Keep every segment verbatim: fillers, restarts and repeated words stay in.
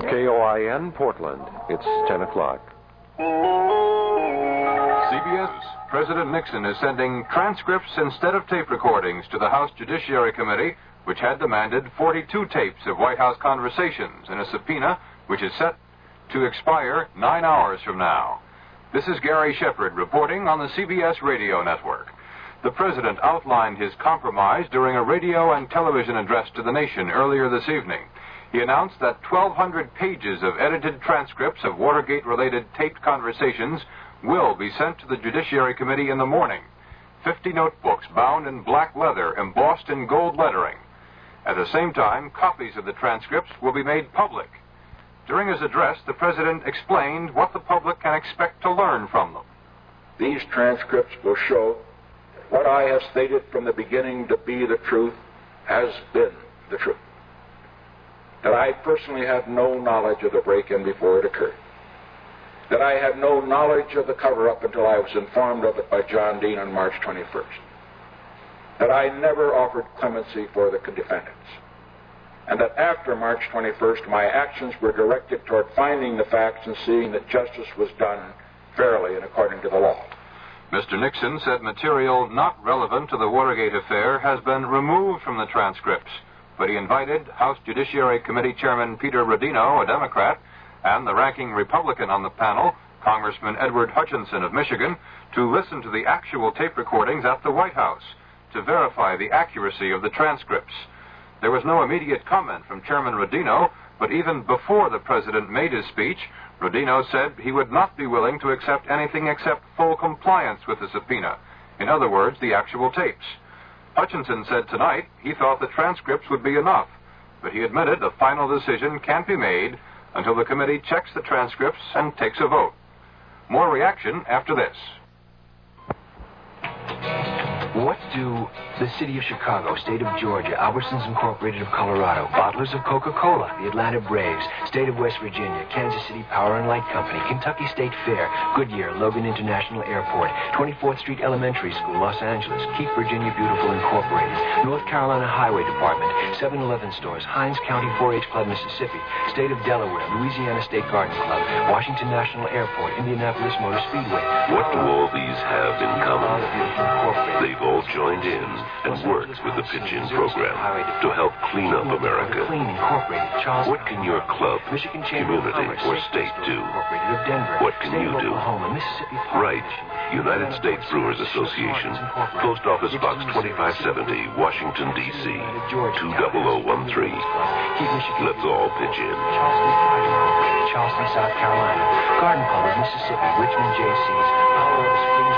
K O I N, Portland. It's ten o'clock. C B S. President Nixon is sending transcripts instead of tape recordings to the House Judiciary Committee, which had demanded forty-two tapes of White House conversations in a subpoena which is set to expire nine hours from now. This is Gary Shepard reporting on the C B S radio network. The president outlined his compromise during a radio and television address to the nation earlier this evening. He announced that twelve hundred pages of edited transcripts of Watergate-related taped conversations will be sent to the Judiciary Committee in the morning. fifty notebooks bound in black leather, embossed in gold lettering. At the same time, copies of the transcripts will be made public. During his address, the president explained what the public can expect to learn from them. These transcripts will show that what I have stated from the beginning to be the truth has been the truth. That I personally had no knowledge of the break-in before it occurred. That I had no knowledge of the cover-up until I was informed of it by John Dean on March twenty-first. That I never offered clemency for the defendants. And that after March twenty-first, my actions were directed toward finding the facts and seeing that justice was done fairly and according to the law. Mister Nixon said material not relevant to the Watergate affair has been removed from the transcripts, but he invited House Judiciary Committee Chairman Peter Rodino, a Democrat, and the ranking Republican on the panel, Congressman Edward Hutchinson of Michigan, to listen to the actual tape recordings at the White House to verify the accuracy of the transcripts. There was no immediate comment from Chairman Rodino, but even before the president made his speech, Rodino said he would not be willing to accept anything except full compliance with the subpoena. In other words, the actual tapes. Hutchinson said tonight he thought the transcripts would be enough, but he admitted a final decision can't be made until the committee checks the transcripts and takes a vote. More reaction after this. What do the City of Chicago, State of Georgia, Albertsons Incorporated of Colorado, Bottlers of Coca-Cola, the Atlanta Braves, State of West Virginia, Kansas City Power and Light Company, Kentucky State Fair, Goodyear, Logan International Airport, twenty-fourth Street Elementary School, Los Angeles, Keep Virginia Beautiful Incorporated, North Carolina Highway Department, seven eleven stores, Hines County four H Club, Mississippi, State of Delaware, Louisiana State Garden Club, Washington National Airport, Indianapolis Motor Speedway. What do all these have in common? They've all joined in and worked with the Pitch-In program to help clean up America. What can your club, community, or state do? What can you do? Right. United States Brewers Association, Post Office Box twenty-five seventy, Washington, D C two zero zero one three. Let's all pitch in. Charleston, South Carolina, Garden Club of Mississippi, Richmond J Cs, Colorado Springs,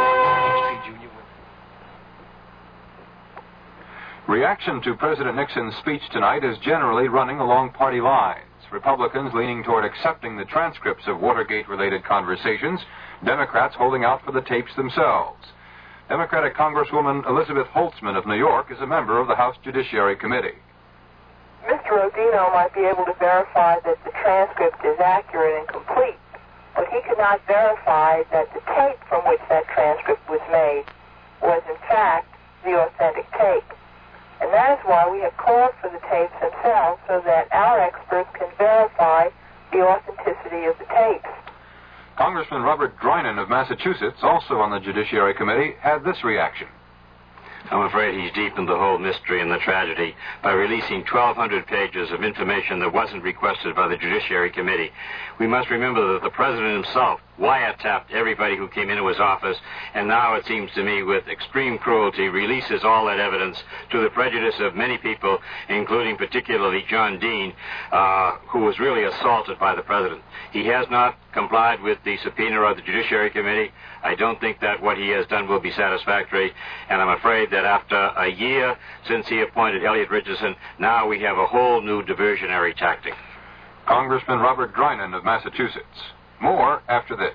Reaction to President Nixon's speech tonight is generally running along party lines. Republicans leaning toward accepting the transcripts of Watergate-related conversations, Democrats holding out for the tapes themselves. Democratic Congresswoman Elizabeth Holtzman of New York is a member of the House Judiciary Committee. Mister Rodino might be able to verify that the transcript is accurate and complete, but he could not verify that the tape from which that transcript was made was, in fact, the authentic tape. And that is why we have called for the tapes themselves, so that our experts can verify the authenticity of the tapes. Congressman Robert Droynen of Massachusetts, also on the Judiciary Committee, had this reaction. I'm afraid he's deepened the whole mystery and the tragedy by releasing twelve hundred pages of information that wasn't requested by the Judiciary Committee. We must remember that the President himself wiretapped everybody who came into his office, and now it seems to me with extreme cruelty releases all that evidence to the prejudice of many people, including particularly John Dean, uh, who was really assaulted by the President. He has not complied with the subpoena of the Judiciary Committee. I don't think that what he has done will be satisfactory, and I'm afraid that after a year since he appointed Elliot Richardson, now we have a whole new diversionary tactic. Congressman Robert Droynen of Massachusetts. More after this.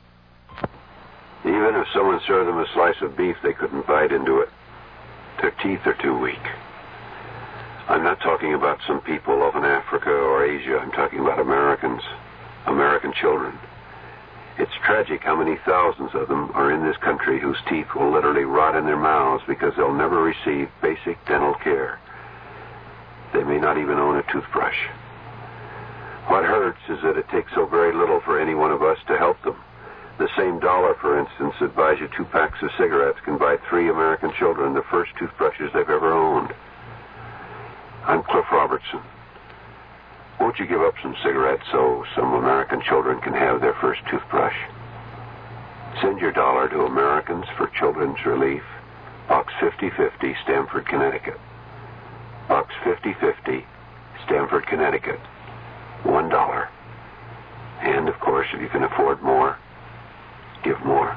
Even if someone served them a slice of beef, they couldn't bite into it. Their teeth are too weak. I'm not talking about some people off in Africa or Asia. I'm talking about Americans, American children. It's tragic how many thousands of them are in this country whose teeth will literally rot in their mouths because they'll never receive basic dental care. They may not even own a toothbrush. What hurts is that it takes so very little for any one of us to help them. The same dollar, for instance, that buys you two packs of cigarettes can buy three American children the first toothbrushes they've ever owned. I'm Cliff Robertson. Won't you give up some cigarettes so some American children can have their first toothbrush? Send your dollar to Americans for Children's Relief, Box fifty fifty, Stamford, Connecticut. Box fifty fifty, Stamford, Connecticut. One dollar. And, of course, if you can afford more, give more.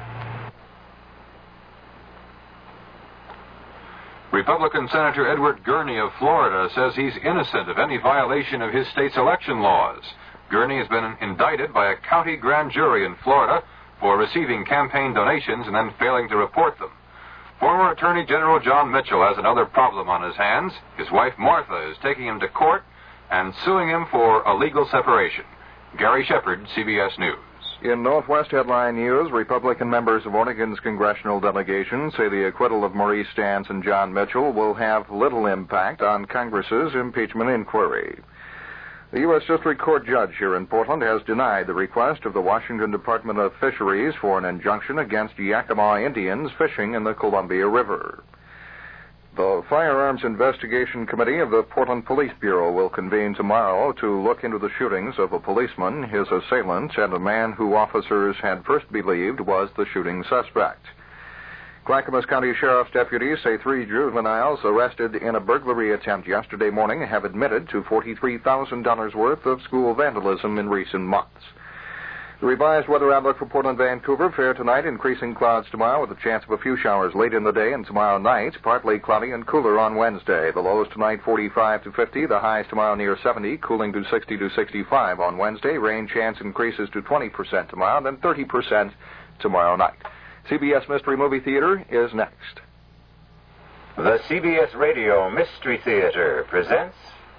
Republican Senator Edward Gurney of Florida says he's innocent of any violation of his state's election laws. Gurney has been indicted by a county grand jury in Florida for receiving campaign donations and then failing to report them. Former Attorney General John Mitchell has another problem on his hands. His wife Martha is taking him to court and suing him for a legal separation. Gary Shepard, C B S News. In Northwest Headline News, Republican members of Oregon's congressional delegation say the acquittal of Maurice Stantz and John Mitchell will have little impact on Congress's impeachment inquiry. The U S District Court judge here in Portland has denied the request of the Washington Department of Fisheries for an injunction against Yakima Indians fishing in the Columbia River. The Firearms Investigation Committee of the Portland Police Bureau will convene tomorrow to look into the shootings of a policeman, his assailant, and a man who officers had first believed was the shooting suspect. Clackamas County Sheriff's deputies say three juveniles arrested in a burglary attempt yesterday morning have admitted to forty-three thousand dollars worth of school vandalism in recent months. The revised weather outlook for Portland, Vancouver, fair tonight, increasing clouds tomorrow with a chance of a few showers late in the day, and tomorrow night, partly cloudy and cooler on Wednesday. The lows tonight forty-five to fifty, the highs tomorrow near seventy, cooling to sixty to sixty-five on Wednesday. Rain chance increases to twenty percent tomorrow, then thirty percent tomorrow night. C B S Mystery Movie Theater is next. The C B S Radio Mystery Theater presents...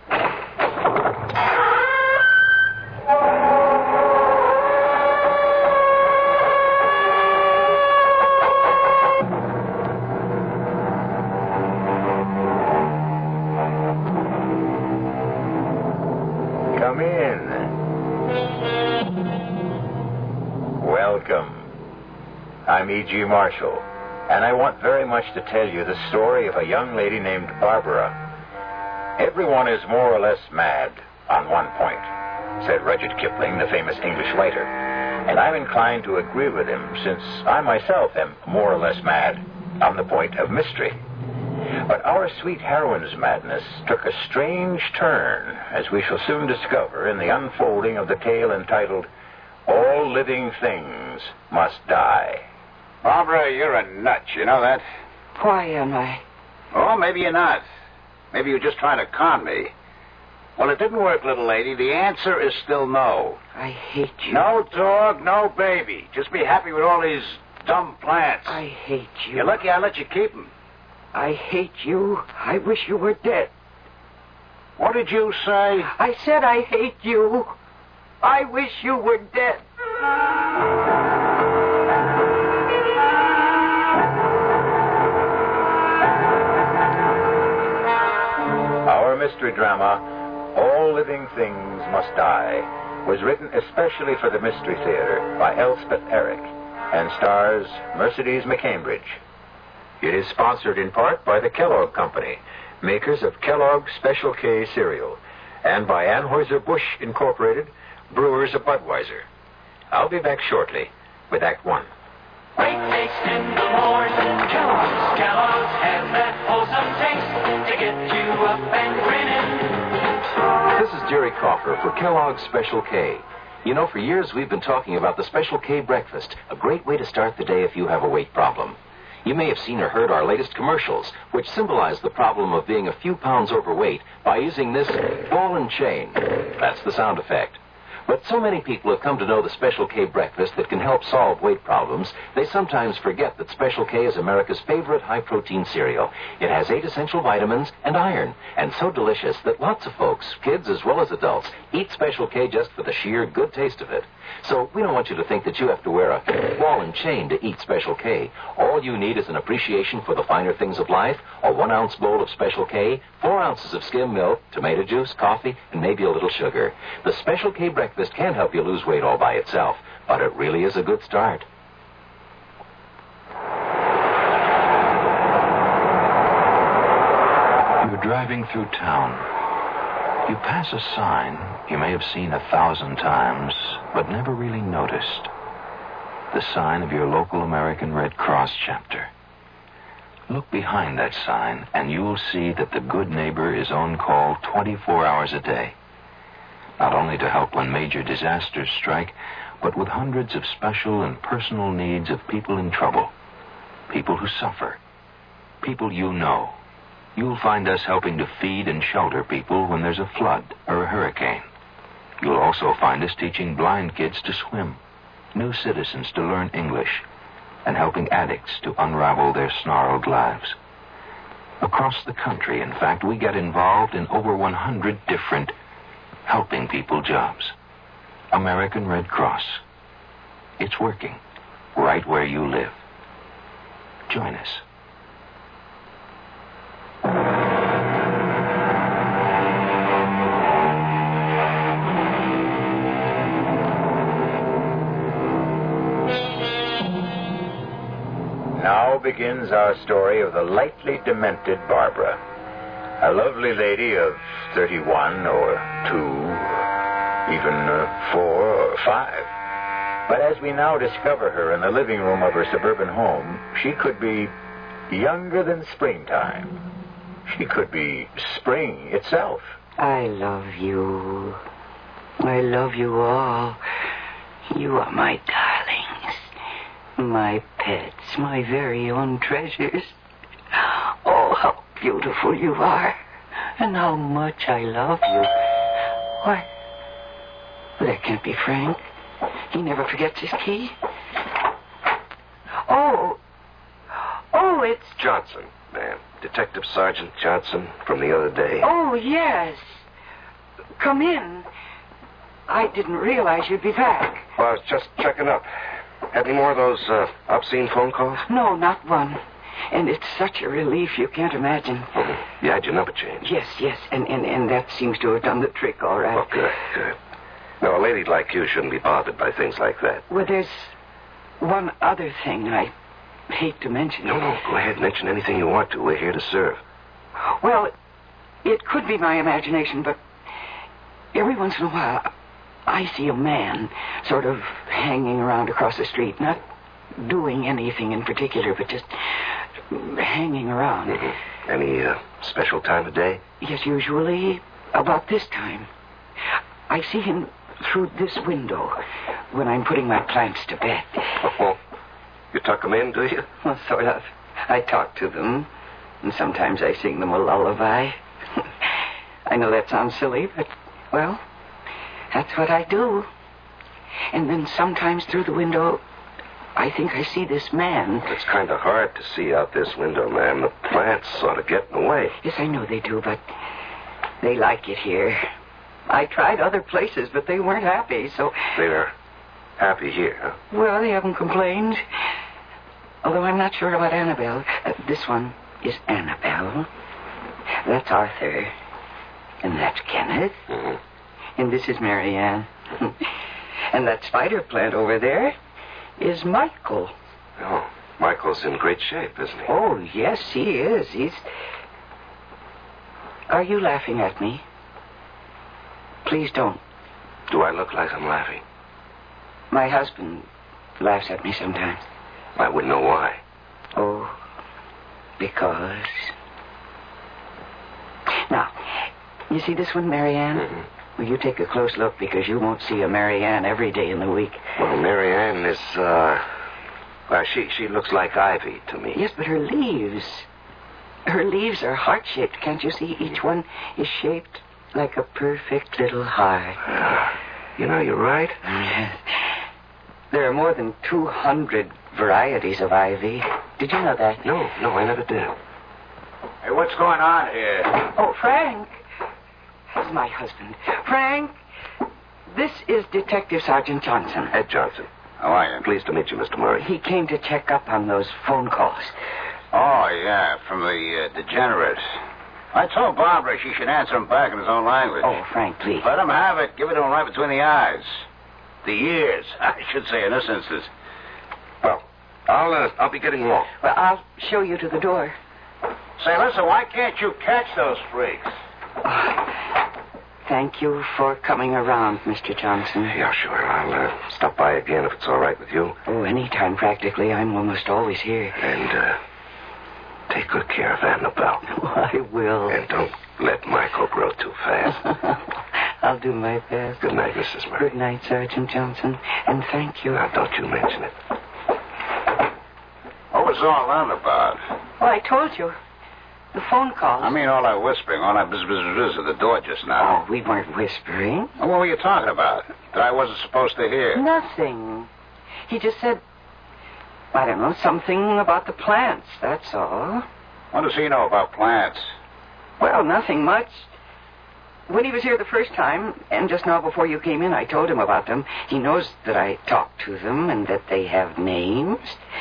Come in. Welcome. I'm E G Marshall, and I want very much to tell you the story of a young lady named Barbara. Everyone is more or less mad on one point, said Rudyard Kipling, the famous English writer. And I'm inclined to agree with him, since I myself am more or less mad on the point of mystery. But our sweet heroine's madness took a strange turn, as we shall soon discover in the unfolding of the tale entitled, All Living Things Must Die. Barbara, you're a nut, you know that? Why am I? Oh, maybe you're not. Maybe you're just trying to con me. Well, it didn't work, little lady. The answer is still no. I hate you. No dog, no baby. Just be happy with all these dumb plants. I hate you. You're lucky I let you keep them. I hate you. I wish you were dead. What did you say? I said I hate you. I wish you were dead. Our mystery drama, All Living Things Must Die, was written especially for the Mystery Theater by Elspeth Eric and stars Mercedes McCambridge. It is sponsored in part by the Kellogg Company, makers of Kellogg's Special K cereal, and by Anheuser-Busch Incorporated, brewers of Budweiser. I'll be back shortly with Act One. Great taste in the morning, Kellogg's. Kellogg's has that wholesome taste to get you up and grinning. This is Jerry Coffer for Kellogg's Special K. You know, for years we've been talking about the Special K breakfast, a great way to start the day if you have a weight problem. You may have seen or heard our latest commercials, which symbolize the problem of being a few pounds overweight by using this ball and chain. That's the sound effect. But so many people have come to know the Special K breakfast that can help solve weight problems, they sometimes forget that Special K is America's favorite high-protein cereal. It has eight essential vitamins and iron, and so delicious that lots of folks, kids as well as adults, eat Special K just for the sheer good taste of it. So we don't want you to think that you have to wear a ball and chain to eat Special K. All you need is an appreciation for the finer things of life, a one-ounce bowl of Special K, four ounces of skim milk, tomato juice, coffee, and maybe a little sugar. The Special K breakfast can help you lose weight all by itself, but it really is a good start. You're driving through town. You pass a sign you may have seen a thousand times, but never really noticed. The sign of your local American Red Cross chapter. Look behind that sign, and you'll see that the Good Neighbor is on call twenty-four hours a day. Not only to help when major disasters strike, but with hundreds of special and personal needs of people in trouble. People who suffer. People you know. You'll find us helping to feed and shelter people when there's a flood or a hurricane. You'll also find us teaching blind kids to swim, new citizens to learn English, and helping addicts to unravel their snarled lives. Across the country, in fact, we get involved in over one hundred different helping people jobs. American Red Cross. It's working right where you live. Join us. Now begins our story of the lightly demented Barbara, a lovely lady of thirty-one or two, even uh, four or five. But as we now discover her in the living room of her suburban home, she could be younger than springtime. She could be spring itself. I love you. I love you all. You are my darlings, my pets, my very own treasures. Oh, how beautiful you are, and how much I love you. Why, that can't be Frank. He never forgets his key. Oh, oh, it's... Johnson, ma'am. Detective Sergeant Johnson from the other day. Oh, yes. Come in. I didn't realize you'd be back. Well, I was just checking up. Had any more of those uh, obscene phone calls? No, not one. And it's such a relief you can't imagine. Mm-hmm. You had your number changed? Yes, yes, and, and, and that seems to have done the trick, all right. Oh, good, good. Now, a lady like you shouldn't be bothered by things like that. Well, there's one other thing I hate to mention. No, no, go ahead, mention anything you want to. We're here to serve. Well, it could be my imagination, but every once in a while, I see a man sort of hanging around across the street, not doing anything in particular, but just hanging around. Mm-hmm. Any uh, special time of day? Yes, usually about this time. I see him through this window when I'm putting my plants to bed. Oh, you tuck them in, do you? Well, sort of. I talk to them, and sometimes I sing them a lullaby. I know that sounds silly, but, well, that's what I do. And then sometimes through the window, I think I see this man. It's kind of hard to see out this window, ma'am. The plants sort of get in the way. Yes, I know they do, but they like it here. I tried other places, but they weren't happy, so... They're happy here, huh? Well, they haven't complained. Although I'm not sure about Annabelle. Uh, this one is Annabelle. That's Arthur. And that's Kenneth. Mm-hmm. And this is Marianne. And that spider plant over there is Michael. Oh, Michael's in great shape, isn't he? Oh, yes, he is. He's... Are you laughing at me? Please don't. Do I look like I'm laughing? My husband laughs at me sometimes. I wouldn't know why. Oh, because... Now, you see this one, Marianne? Mm-hmm. Will you take a close look, because you won't see a Marianne every day in the week. Well, Marianne is, uh... Well, she, she looks like ivy to me. Yes, but her leaves... Her leaves are heart-shaped. Can't you see? Each one is shaped like a perfect little heart. You know, you're right. There are more than two hundred varieties of ivy. Did you know that? No, no, I never did. Hey, what's going on here? Oh, Frank. He's my husband. Frank, this is Detective Sergeant Johnson. Ed Johnson. How are you? Pleased to meet you, Mister Murray. He came to check up on those phone calls. Oh, yeah, from the uh, degenerate. I told Barbara she should answer him back in his own language. Oh, Frank, please. Let him have it. Give it to him right between the eyes. The ears, I should say, in this instance. Well, I'll, uh, I'll be getting along. Well, I'll show you to the door. Say, listen, why can't you catch those freaks? Oh, thank you for coming around, Mister Johnson. Yeah, sure. I'll uh, stop by again if it's all right with you. Oh, anytime, practically. I'm almost always here. And, uh, take good care of Annabelle. Oh, I will. And don't let Michael grow too fast. I'll do my best. Good night, Missus Murray. Good night, Sergeant Johnson. And thank you. Now, don't you mention it. What was all that about? Well, I told you. The phone calls. I mean, all that whispering, all that bzz, bzz, bzz at the door just now. Oh, we weren't whispering. Well, what were you talking about that I wasn't supposed to hear? Nothing. He just said, I don't know, something about the plants, that's all. What does he know about plants? Well, nothing much. When he was here the first time, and just now before you came in, I told him about them. He knows that I talked to them and that they have names.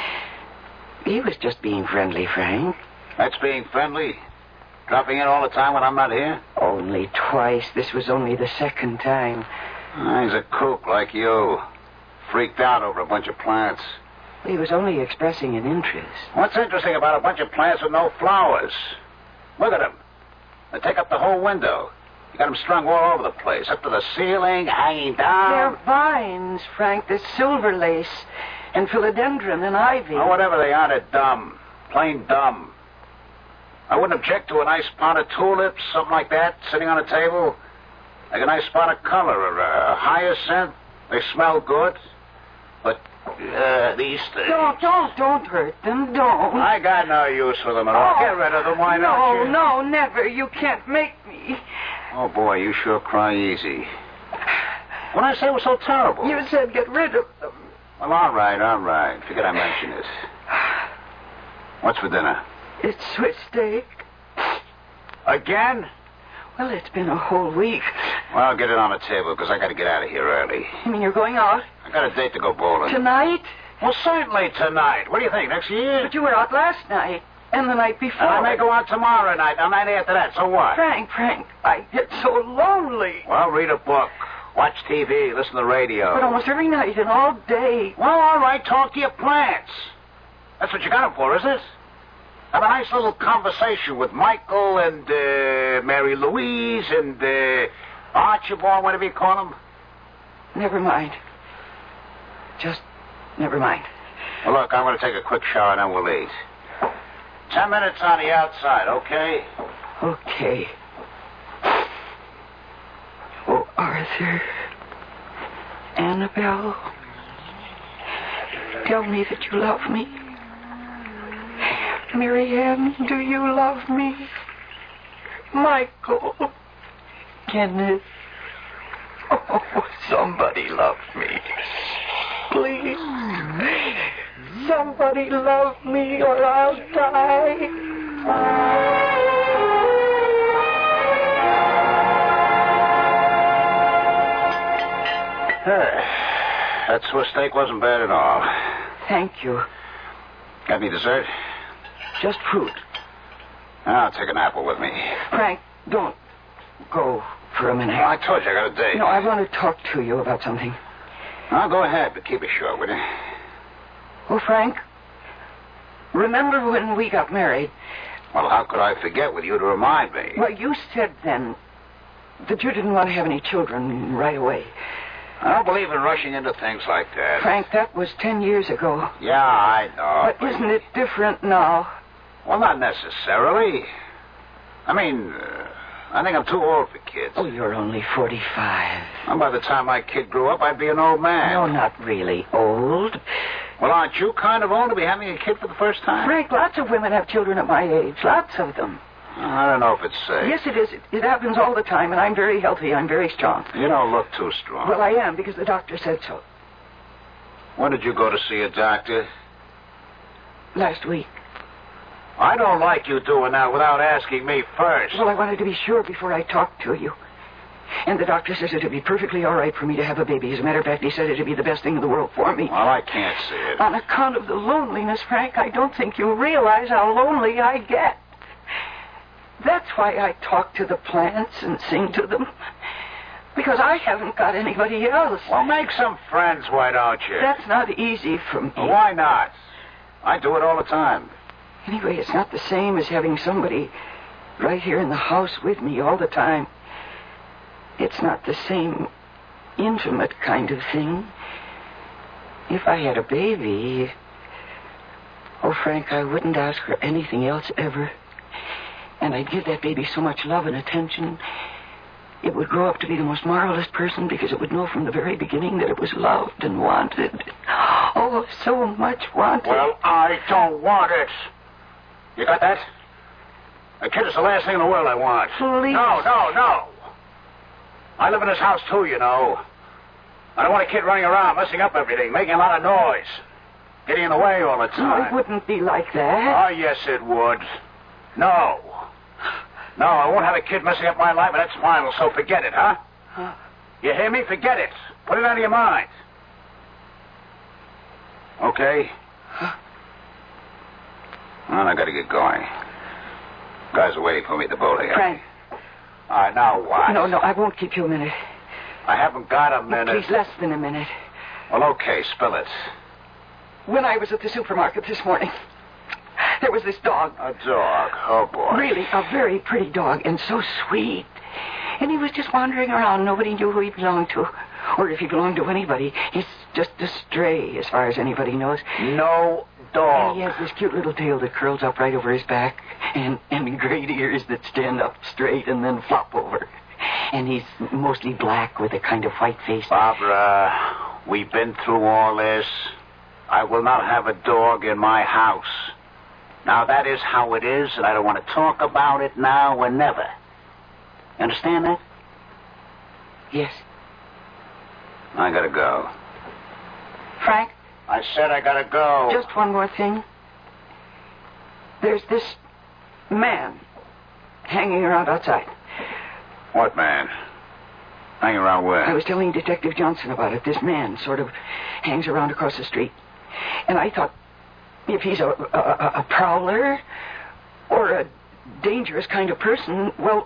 He was just being friendly, Frank. That's being friendly? Dropping in all the time when I'm not here? Only twice. This was only the second time. Oh, he's a kook like you. Freaked out over a bunch of plants. He was only expressing an interest. What's interesting about a bunch of plants with no flowers? Look at them. They take up the whole window. You got them strung all over the place, up to the ceiling, hanging down. They're vines, Frank. There's silver lace and philodendron and ivy. Oh, whatever they are, they're dumb. Plain dumb. I wouldn't object to a nice pot of tulips, something like that, sitting on a table. Like a nice spot of color or a hyacinth. They smell good. But uh, these things... Don't, don't, don't hurt them. Don't. I got no use for them at all. Oh, Get rid of them, why no, don't you? No, no, never. You can't make me. Oh, boy, you sure cry easy. When I say it was so terrible. You said get rid of them. Well, all right, all right. Figured I'd mention it. What's for dinner? It's Swiss steak. Again? Well, it's been a whole week. Well, get it on the table, because I got to get out of here early. You mean you're going out? I got a date to go bowling. Tonight? Well, certainly tonight. What do you think, next year? But you were out last night. And the night before. And I may go out tomorrow night, the night after that, so what? Frank, Frank, I get so lonely. Well, read a book. Watch T V, listen to the radio. But almost every night and all day. Well, all right, talk to your plants. That's what you got them for, is it? Have a nice little conversation with Michael and uh, Mary Louise and uh, Archibald, whatever you call them. Never mind. Just never mind. Well, look, I'm going to take a quick shower and then we'll eat. Ten minutes on the outside, okay? Okay. Oh, Arthur. Annabelle. Tell me that you love me. Marianne, do you love me? Michael. Kenneth. Oh, somebody love me. Please. Somebody love me or I'll die. That Swiss steak wasn't bad at all. Thank you. Got any dessert? Just fruit. I'll take an apple with me. Frank, don't go for a minute. Well, I told you I got a date. No, I want to talk to you about something. I'll go ahead, but keep it short, will you? Oh, Frank, remember when we got married? Well, how could I forget with you to remind me? Well, you said then that you didn't want to have any children right away. I don't believe in rushing into things like that. Frank, that was ten years ago. Yeah, I know. But, but isn't it different now? Well, not necessarily. I mean, uh, I think I'm too old for kids. Oh, you're only forty-five. And by the time my kid grew up, I'd be an old man. No, not really old. Well, aren't you kind of old to be having a kid for the first time? Frank, lots of women have children at my age. Lots of them. I don't know if it's safe. Yes, it is. It, it happens all the time, and I'm very healthy. I'm very strong. You don't look too strong. Well, I am, because the doctor said so. When did you go to see a doctor? Last week. I don't like you doing that without asking me first. Well, I wanted to be sure before I talked to you. And the doctor says it'd be perfectly all right for me to have a baby. As a matter of fact, he said it'd be the best thing in the world for me. Well, I can't see it. On account of the loneliness, Frank, I don't think you realize how lonely I get. That's why I talk to the plants and sing to them. Because I haven't got anybody else. Well, make some friends, why don't you? That's not easy for me. Well, why not? I do it all the time. Anyway, it's not the same as having somebody right here in the house with me all the time. It's not the same intimate kind of thing. If I had a baby... Oh, Frank, I wouldn't ask for anything else ever. And I'd give that baby so much love and attention. It would grow up to be the most marvelous person because it would know from the very beginning that it was loved and wanted. Oh, so much wanted. Well, I don't want it. You got that? A kid is the last thing in the world I want. Please. No, no, no. I live in this house, too, you know. I don't want a kid running around, messing up everything, making a lot of noise. Getting in the way all the time. No, it wouldn't be like that. Oh, yes, it would. No. No, I won't have a kid messing up my life, and that's final, so forget it, huh? Huh? You hear me? Forget it. Put it out of your mind. Okay? Huh? Well, I gotta get going. Guys are waiting for me at the bowling alley. Frank. All right, now what? No, no, I won't keep you a minute. I haven't got a minute. Please, less than a minute. Well, okay, spill it. When I was at the supermarket this morning, there was this dog. A dog? Oh, boy. Really, a very pretty dog, and so sweet. And he was just wandering around. Nobody knew who he belonged to. Or if he belonged to anybody. He's just a stray, as far as anybody knows. No dog. And he has this cute little tail that curls up right over his back. And, and great ears that stand up straight and then flop over. And he's mostly black with a kind of white face. Barbara, we've been through all this. I will not have a dog in my house. Now, that is how it is, and I don't want to talk about it now or never. Understand that? Yes. I gotta go. Frank? I said I gotta go. Just one more thing. There's this man hanging around outside. What man? Hanging around where? I was telling Detective Johnson about it. This man sort of hangs around across the street. And I thought, if he's a, a, a prowler or a dangerous kind of person, well,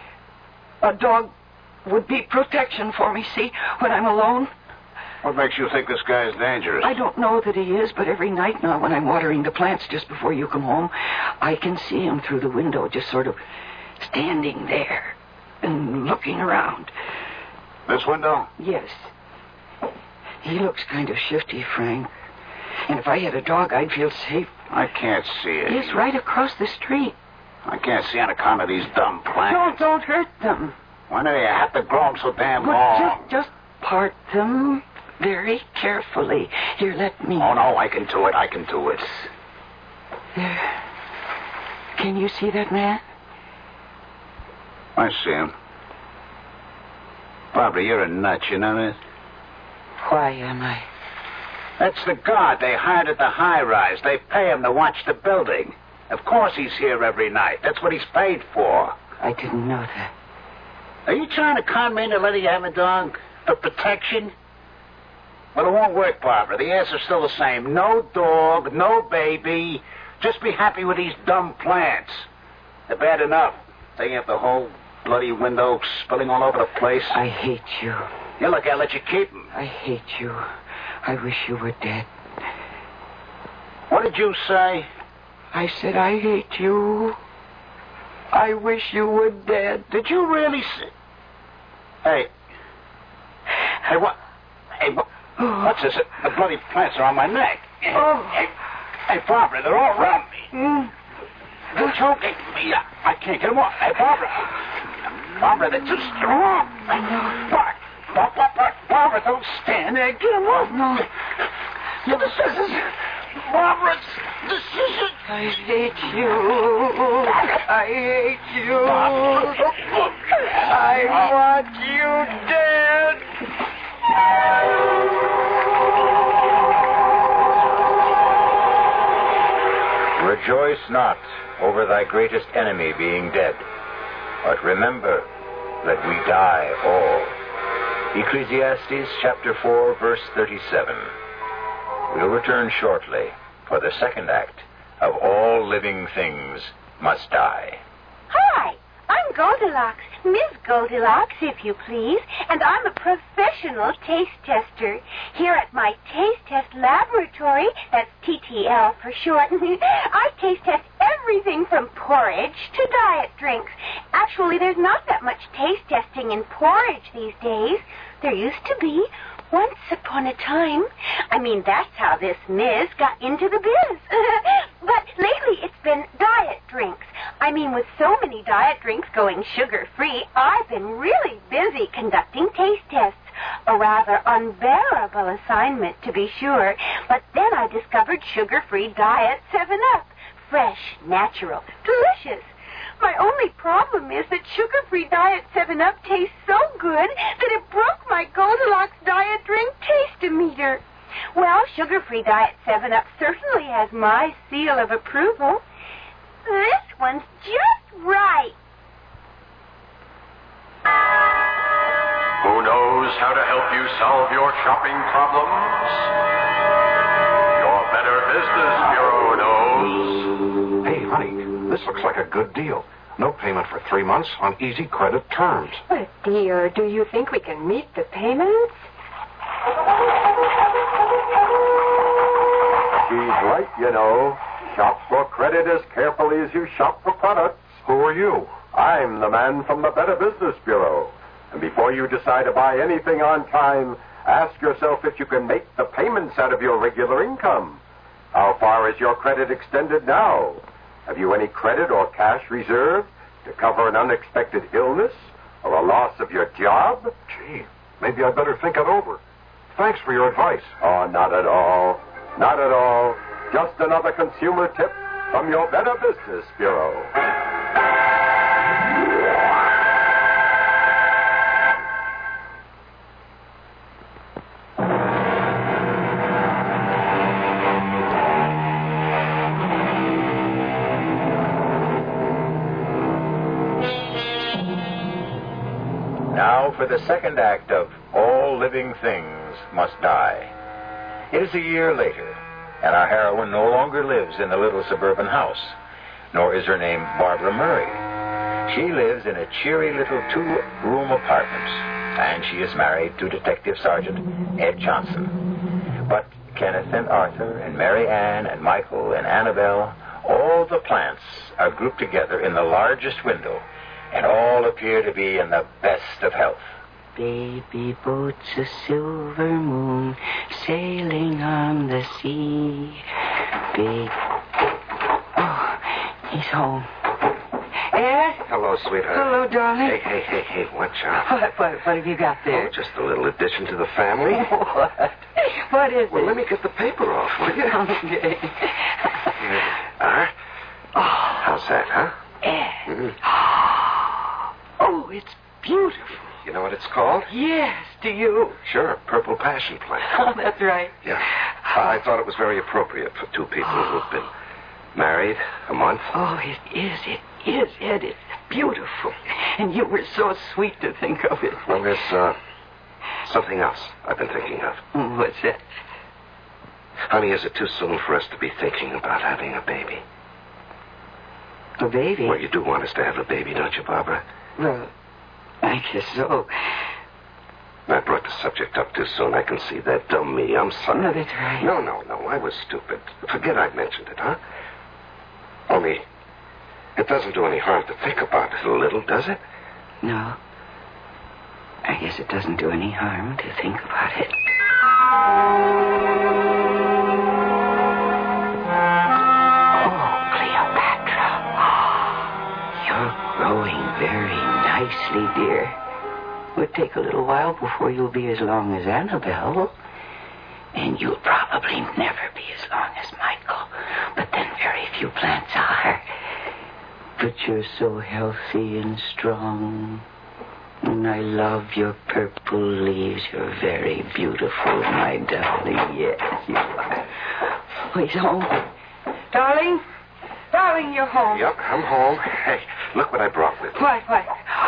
a dog would be protection for me, see, when I'm alone. What makes you think this guy is dangerous? I don't know that he is, but every night now when I'm watering the plants just before you come home, I can see him through the window just sort of standing there and looking around. This window? Yes. He looks kind of shifty, Frank. And if I had a dog, I'd feel safe. I can't see it. He's right across the street. I can't see on account of these dumb plants. No, don't hurt them. Why do you have to grow them so damn Well, long? just, just part them very carefully. Here, let me. Oh, no, I can do it. I can do it. There. Can you see that man? I see him. Barbara, you're a nut, you know that? Why am I? That's the guard they hired at the high-rise. They pay him to watch the building. Of course he's here every night. That's what he's paid for. I didn't know that. Are you trying to con me into letting you have a dog? For protection? Well, it won't work, Barbara. The answer's still the same. No dog, no baby. Just be happy with these dumb plants. They're bad enough. Taking up the whole bloody window, spilling all over the place. I hate you. Yeah, look, I'll let you keep them. I hate you. I wish you were dead. What did you say? I said I hate you. I wish you were dead. Did you really say... Hey. Hey, what... Hey, what... What's this? The bloody plants are on my neck. Oh. Hey, hey, Barbara, they're all around me. Mm. They're choking me. I can't get them off. Hey, Barbara. Barbara, they're too strong. Barbara, Barbara, Barbara, don't stand there. Get them off. No. No, this is... Barbara, this isn't... I hate you. I hate you. I want you dead. Rejoice not over thy greatest enemy being dead, but remember that we die all. Ecclesiastes chapter four, verse thirty-seven. We'll return shortly for the second act of All Living Things Must Die. Hi, I'm Goldilocks, Miss Goldilocks, if you please, and I'm a professional taste tester. Here at my taste test laboratory, that's T T L for short, I taste test everything from porridge to diet drinks. Actually, there's not that much taste testing in porridge these days. There used to be. Once upon a time. I mean, that's how this Miz got into the biz. But lately it's been diet drinks. I mean, with so many diet drinks going sugar-free, I've been really busy conducting taste tests. A rather unbearable assignment, to be sure. But then I discovered sugar-free diet seven up. Fresh, natural, delicious. My only problem is that sugar-free Diet seven up tastes so good that it broke my Goldilocks diet drink taste-o-meter. Well, sugar-free Diet seven up certainly has my seal of approval. This one's just right. Who knows how to help you solve your shopping problems? Your Better Business Bureau knows. Hey, honey. This looks like a good deal. No payment for three months on easy credit terms. But, dear, do you think we can meet the payments? She's right, you know. Shop for credit as carefully as you shop for products. Who are you? I'm the man from the Better Business Bureau. And before you decide to buy anything on time, ask yourself if you can make the payments out of your regular income. How far is your credit extended now? Have you any credit or cash reserved to cover an unexpected illness or a loss of your job? Gee, maybe I'd better think it over. Thanks for your advice. Oh, not at all. Not at all. Just another consumer tip from your Better Business Bureau. Now for the second act of All Living Things Must Die. It is a year later, and our heroine no longer lives in the little suburban house, nor is her name Barbara Murray. She lives in a cheery little two-room apartment, and she is married to Detective Sergeant Ed Johnson. But Kenneth and Arthur and Mary Ann and Michael and Annabelle, all the plants are grouped together in the largest window, and all appear to be in the best of health. Baby boat's a silver moon sailing on the sea. Big. Oh, he's home. Ed? Hello, sweetheart. Hello, darling. Hey, hey, hey, hey, watch out. What, what, what have you got there? Oh, just a little addition to the family. What? What is well, it? let me get the paper off, will you? Okay. Uh, oh. How's that, huh? Ed. Mm-hmm. Oh, it's beautiful. You know what it's called? Yes, do you? Sure, Purple Passion Plant. Oh, that's right. Yeah. I thought it was very appropriate for two people who've been married a month. Oh, it is, it is, Ed. It's beautiful. And you were so sweet to think of it. Well, there's uh, something else I've been thinking of. What's that? Honey, is it too soon for us to be thinking about having a baby? A baby? Well, you do want us to have a baby, don't you, Barbara? Well, I guess so. I brought the subject up too soon. I can see that. Dumb me. I'm sorry. No, that's right. No, no, no. I was stupid. Forget I mentioned it, huh? Only, it doesn't do any harm to think about it a little, does it? No. I guess it doesn't do any harm to think about it. Oh, Cleopatra. You're growing very nicely, dear. Would take a little while before you'll be as long as Annabelle. And you'll probably never be as long as my very few plants are. But you're so healthy and strong. And I love your purple leaves. You're very beautiful, my darling. Yes, you are. Oh, he's home. Darling? Darling, you're home. Yep, I'm home. Hey, look what I brought with me. What, what?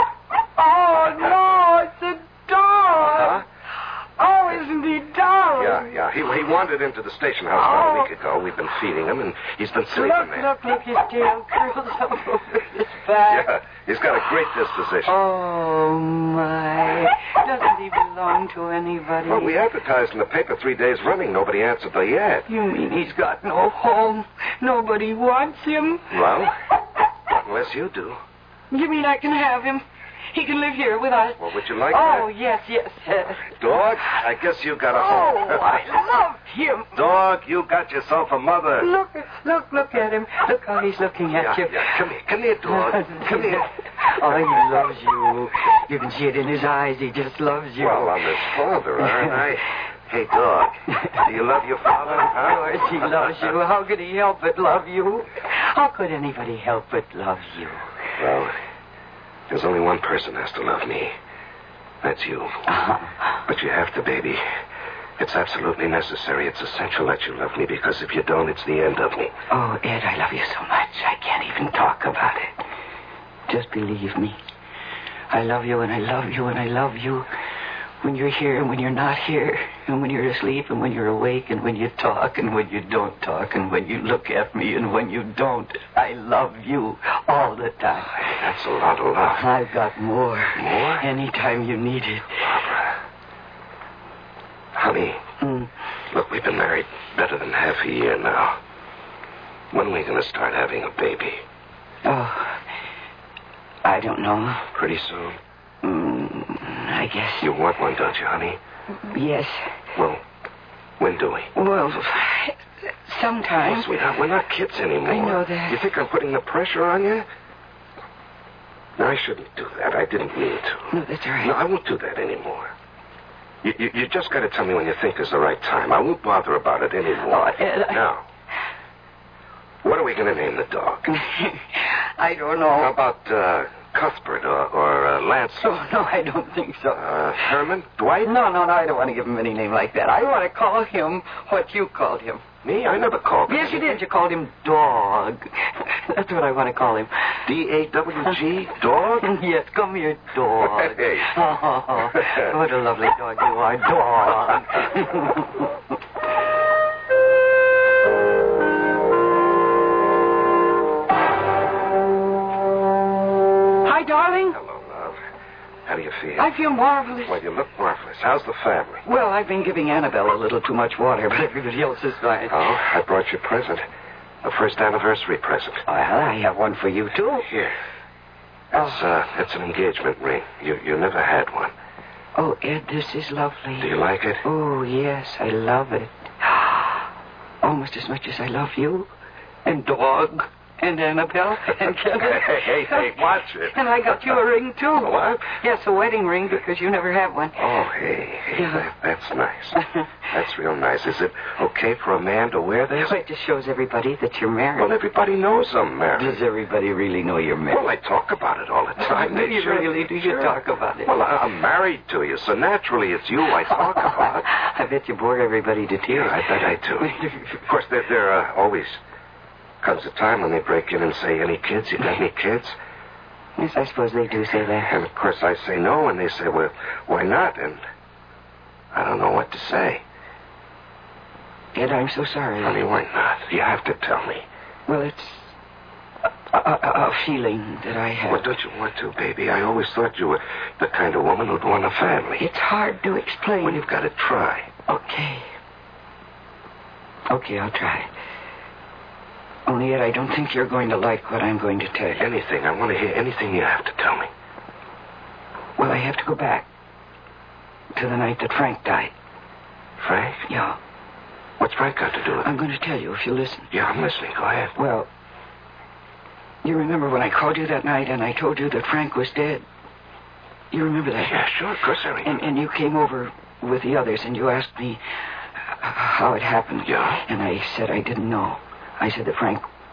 Oh, no, it's a dog. Huh? Oh, isn't he darling? Yeah, yeah. He, he wandered into the station house about a week ago. We've been feeding him, and he's been sleeping Look, there. look, look, his tail curls up over his back. Yeah, he's got a great disposition. Oh, my. Doesn't he belong to anybody? Well, we advertised in the paper three days running. Nobody answered the ad. You mean he's got no home? Nobody wants him? Well, not unless you do. You mean I can have him? He can live here with us? Well, would you like Oh, that? yes, yes. Uh, Dog, I guess you got a oh, home. I love him. Dog, you got yourself a mother. Look, look, look at him. Look how he's looking at Yeah, you. yeah. Come here, come here, dog. Come here. Oh, he loves you. You can see it in his eyes. He just loves you. Well, I'm his father, aren't I? Hey, dog, do you love your father? Huh? Of course he loves you. How could he help but love you? How could anybody help but love you? Well, there's only one person has to love me. That's you. Uh-huh. But you have to, baby. It's absolutely necessary. It's essential that you love me, because if you don't, it's the end of me. Oh, Ed, I love you so much. I can't even talk about it. Just believe me. I love you, and I love you, and I love you. When you're here and when you're not here, and when you're asleep and when you're awake, and when you talk and when you don't talk, and when you look at me and when you don't. I love you all the time. That's a lot of love. I've got more. More? Anytime you need it. Barbara. Honey, Mm. look, we've been married better than half a year now. When are we going to start having a baby? Oh, I don't know. Pretty soon? Mm, I guess. You want one, don't you, honey? Yes. Well, when do we? Well, sometime. Oh, sweetheart, we're not kids anymore. I know that. You think I'm putting the pressure on you? No, I shouldn't do that. I didn't mean to. No, that's all right. No, I won't do that anymore. You, you, you just got to tell me when you think is the right time. I won't bother about it anymore. Oh, Ed, I... Now, what are we going to name the dog? I don't know. How about uh, Cuthbert or, or uh, Lance? Oh, no, I don't think so. Uh, Herman? Dwight? No, no, no, I don't want to give him any name like that. I want to call him what you called him. Me? I never called him. Yes, you did. You called him Dog. That's what I want to call him. D A W G? Dog? Yes, come here, Dog. Hey. Oh, what a lovely dog you are, Dog. Hi, darling. Hello, love. How do you feel? I feel marvelous. Well, you look marvelous. How's the family? Well, I've been giving Annabelle a little too much water, but everybody else is fine. Oh, I brought you a present. A first anniversary present. Well, I have one for you, too. Here. It's, uh, it's an engagement ring. You, you never had one. Oh, Ed, this is lovely. Do you like it? Oh, yes, I love it. Almost as much as I love you. And Dog. And Annabelle. And Kenneth. Hey, hey, hey, watch it. And I got you a ring, too. What? Yes, a wedding ring, because you never have one. Oh, hey, hey, Yeah. that, that's nice. That's real nice. Is it okay for a man to wear this? It just shows everybody that you're married. Well, everybody knows I'm married. Does everybody really know you're married? Well, I talk about it all the time. Do They you sure- really? Do you sure. talk about it? Well, I, I'm married to you, so naturally it's you I talk about. I bet you bore everybody to Yeah, tears. I bet I do. Of course, there, there uh, always comes a time when they break in and say, any kids? You got any kids? Yes, I suppose they do say that. And, of course, I say no, and they say, well, why not? And I don't know what to say. Ed, I'm so sorry. Honey, why not? You have to tell me. Well, it's a, a, a, a feeling that I have. Well, don't you want to, baby? I always thought you were the kind of woman who'd want a family. It's hard to explain. Well, you've got to try. Okay. Okay, I'll try. Only yet I don't think you're going to like what I'm going to tell you. Anything. I want to hear anything you have to tell me. Well, I have to go back to the night that Frank died. Frank? Yeah. What's Frank got to do with it? I'm going to tell you if you listen. Yeah, I'm listening. Go ahead. Well, you remember when I called you that night and I told you that Frank was dead? You remember that? Yeah, sure. Of course I remember. And, and you came over with the others and you asked me how it happened. Yeah? And I said I didn't know. I said that Frank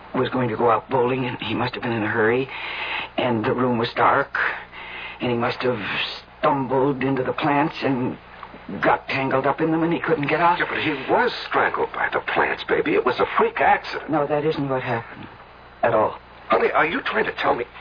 was going to go out bowling, and he must have been in a hurry, and the room was dark, and he must have stumbled into the plants and got tangled up in them, and he couldn't get out. Yeah, but he was strangled by the plants, baby. It was a freak accident. No, that isn't what happened at all. Honey, are you trying to tell me...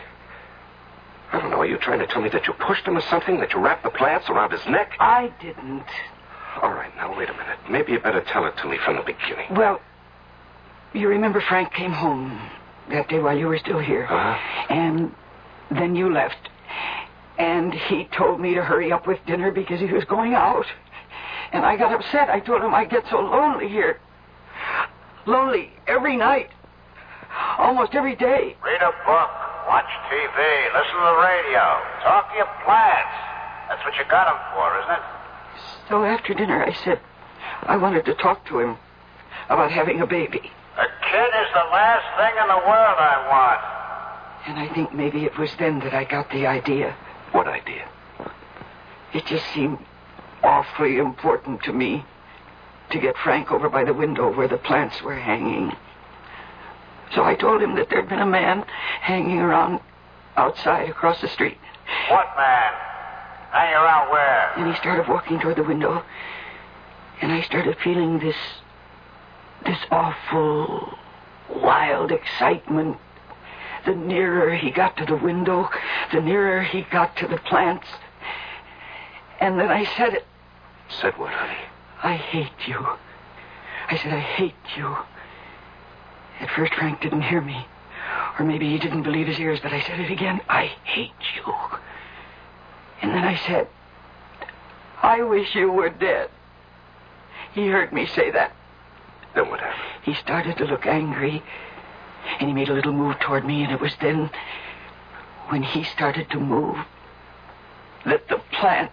I don't know, are you trying to tell me that you pushed him or something, that you wrapped the plants around his neck? I didn't. All right, now, wait a minute. Maybe you better tell it to me from the beginning. Well, you remember Frank came home that day while you were still here. Uh-huh. And then you left. And he told me to hurry up with dinner because he was going out. And I got upset. I told him I get so lonely here. Lonely every night. Almost every day. Read a book. Watch T V. Listen to the radio. Talk to your plants. That's what you got him for, isn't it? So after dinner, I said I wanted to talk to him about having a baby. A kid is the last thing in the world I want. And I think maybe it was then that I got the idea. What idea? It just seemed awfully important to me to get Frank over by the window where the plants were hanging. So I told him that there'd been a man hanging around outside across the street. What man? Hanging around where? And he started walking toward the window. And I started feeling this... this awful, wild excitement. The nearer he got to the window, the nearer he got to the plants. And then I said it. Said what, honey? I hate you. I said, I hate you. At first, Frank didn't hear me. Or maybe he didn't believe his ears, but I said it again. I hate you. And then I said, I wish you were dead. He heard me say that. Then what happened? He started to look angry, and he made a little move toward me, and it was then, when he started to move, that the plants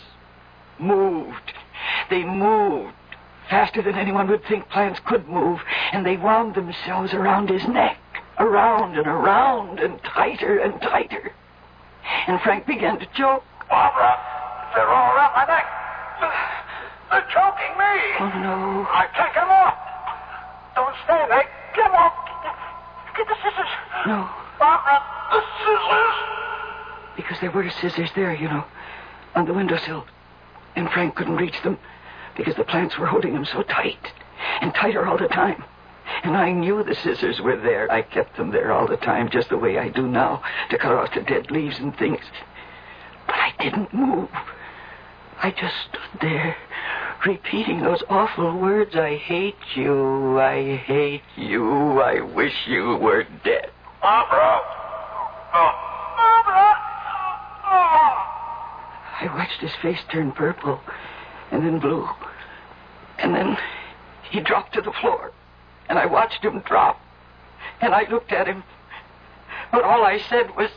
moved. They moved faster than anyone would think plants could move, and they wound themselves around his neck, around and around, and tighter and tighter. And Frank began to choke. Barbara, they're all around my neck. They're choking me. Oh, no. I can't get them off. Don't stand there. Get them off. Get the scissors. No. Barbara, the scissors. Because there were scissors there, you know, on the windowsill. And Frank couldn't reach them because the plants were holding him so tight and tighter all the time. And I knew the scissors were there. I kept them there all the time, just the way I do now, to cut off the dead leaves and things. But I didn't move. I just stood there, repeating those awful words. I hate you, I hate you, I wish you were dead. Barbara! Oh, Barbara! Oh. I watched his face turn purple, and then blue. And then he dropped to the floor, and I watched him drop. And I looked at him, but all I said was,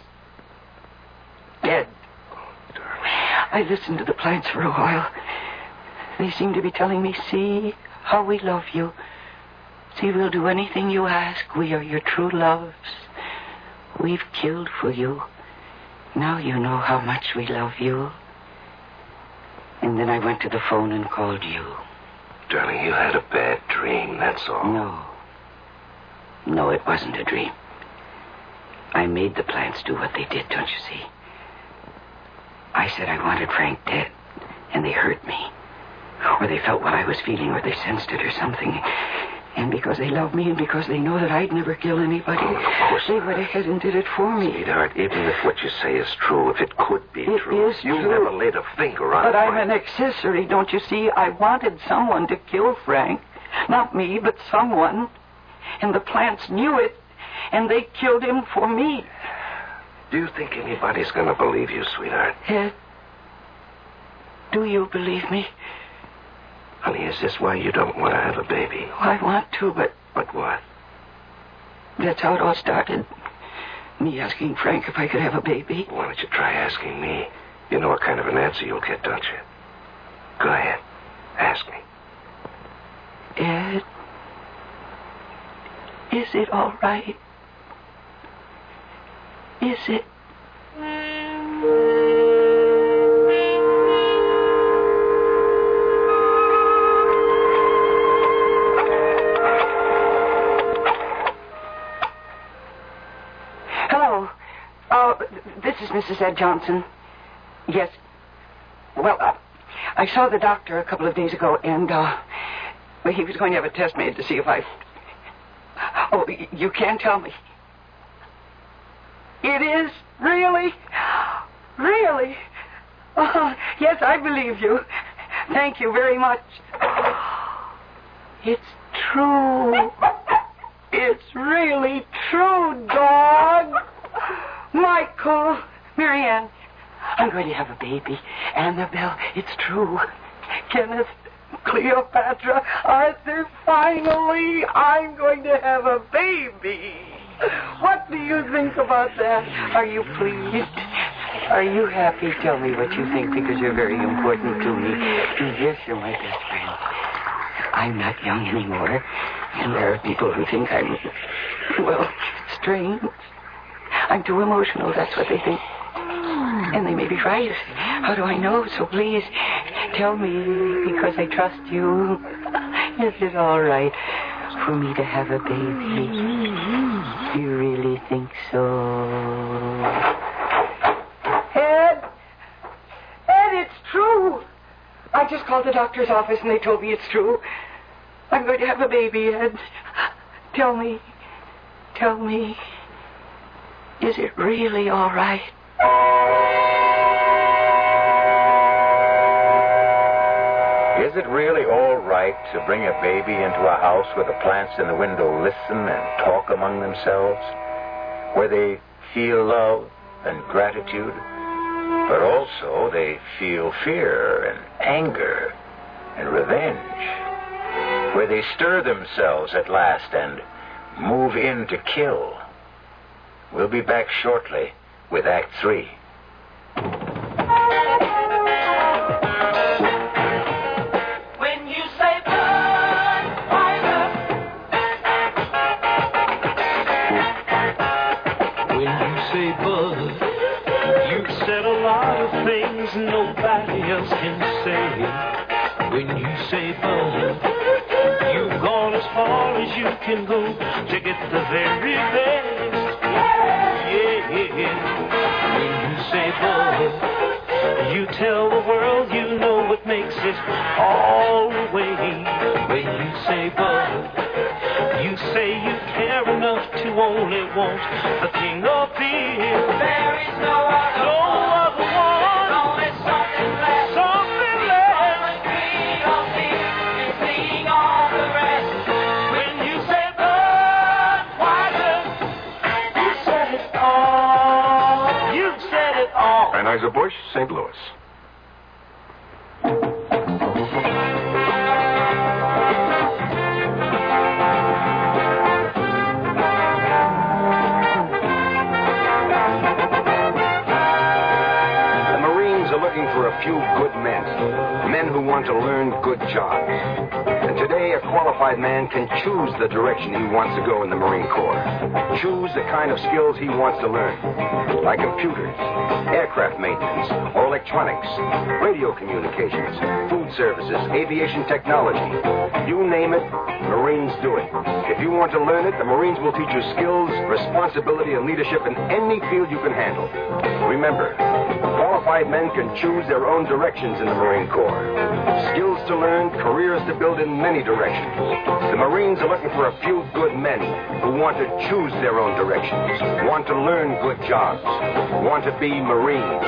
dead. I listened to the plants for a while. They seemed to be telling me, see how we love you. See, we'll do anything you ask. We are your true loves. We've killed for you. Now you know how much we love you. And then I went to the phone and called you. Darling, you had a bad dream, that's all. No. No, it wasn't a dream. I made the plants do what they did, don't you see? I said I wanted Frank dead, and they hurt me. Or they felt what I was feeling, or they sensed it or something. And because they love me and because they know that I'd never kill anybody, oh, of course they not. went ahead and did it for me. Sweetheart, even if what you say is true, if it could be it true, is you true. never laid a finger on But Frank. I'm an accessory, don't you see? I wanted someone to kill Frank. Not me, but someone. And the plants knew it, and they killed him for me. Do you think anybody's going to believe you, sweetheart? Ed, do you believe me? Honey, is this why you don't want to have a baby? Oh, I want to, but... But what? That's how it all started. Me asking Frank if I could have a baby. Why don't you try asking me? You know what kind of an answer you'll get, don't you? Go ahead. Ask me. Ed, is it all right? Is it? Missus Ed Johnson? Yes. Well, uh, I saw the doctor a couple of days ago, and uh, well, he was going to have a test made to see if I... Oh, y- you can't tell me. It is? Really? Really? Oh, yes, I believe you. Thank you very much. It's true. It's really true, dog. Michael. Marianne, I'm going to have a baby. Annabelle, it's true. Kenneth, Cleopatra, Arthur, finally, I'm going to have a baby. What do you think about that? Are you pleased? Are you happy? Tell me what you think, because you're very important to me. Yes, you're my best friend. I'm not young anymore, and there are people who think I'm, well, strange. I'm too emotional, that's what they think. And they may be right. How do I know? So please, tell me, because I trust you. Is it all right for me to have a baby? You really think so? Ed! Ed, it's true! I just called the doctor's office and they told me it's true. I'm going to have a baby, Ed. Tell me, tell me, is it really all right? Is it really all right to bring a baby into a house where the plants in the window listen and talk among themselves, where they feel love and gratitude, but also they feel fear and anger and revenge, where they stir themselves at last and move in to kill? We'll be back shortly with Act Three. Nobody else can say. When you say Bud, you've gone as far as you can go to get the very best. Yeah, when you say Bud, you tell the world you know what makes it all the way. When you say Bud, you say you care enough to only want the king of beer. There is no other, no other one. Anheuser-Busch, Saint Louis. The Marines are looking for a few good men, men who want to learn good jobs. And today, a qualified man can choose the direction he wants to go in the Marine Corps. Choose the kind of skills he wants to learn, like computers, aircraft maintenance, or electronics, radio communications, food services, aviation technology. You name it, Marines do it. If you want to learn it, the Marines will teach you skills, responsibility, and leadership in any field you can handle. Remember, qualified men can choose their own directions in the Marine Corps. Skills to learn, careers to build in many directions. The Marines are looking for a few good men who want to choose their own directions, want to learn good jobs, want to be Marines.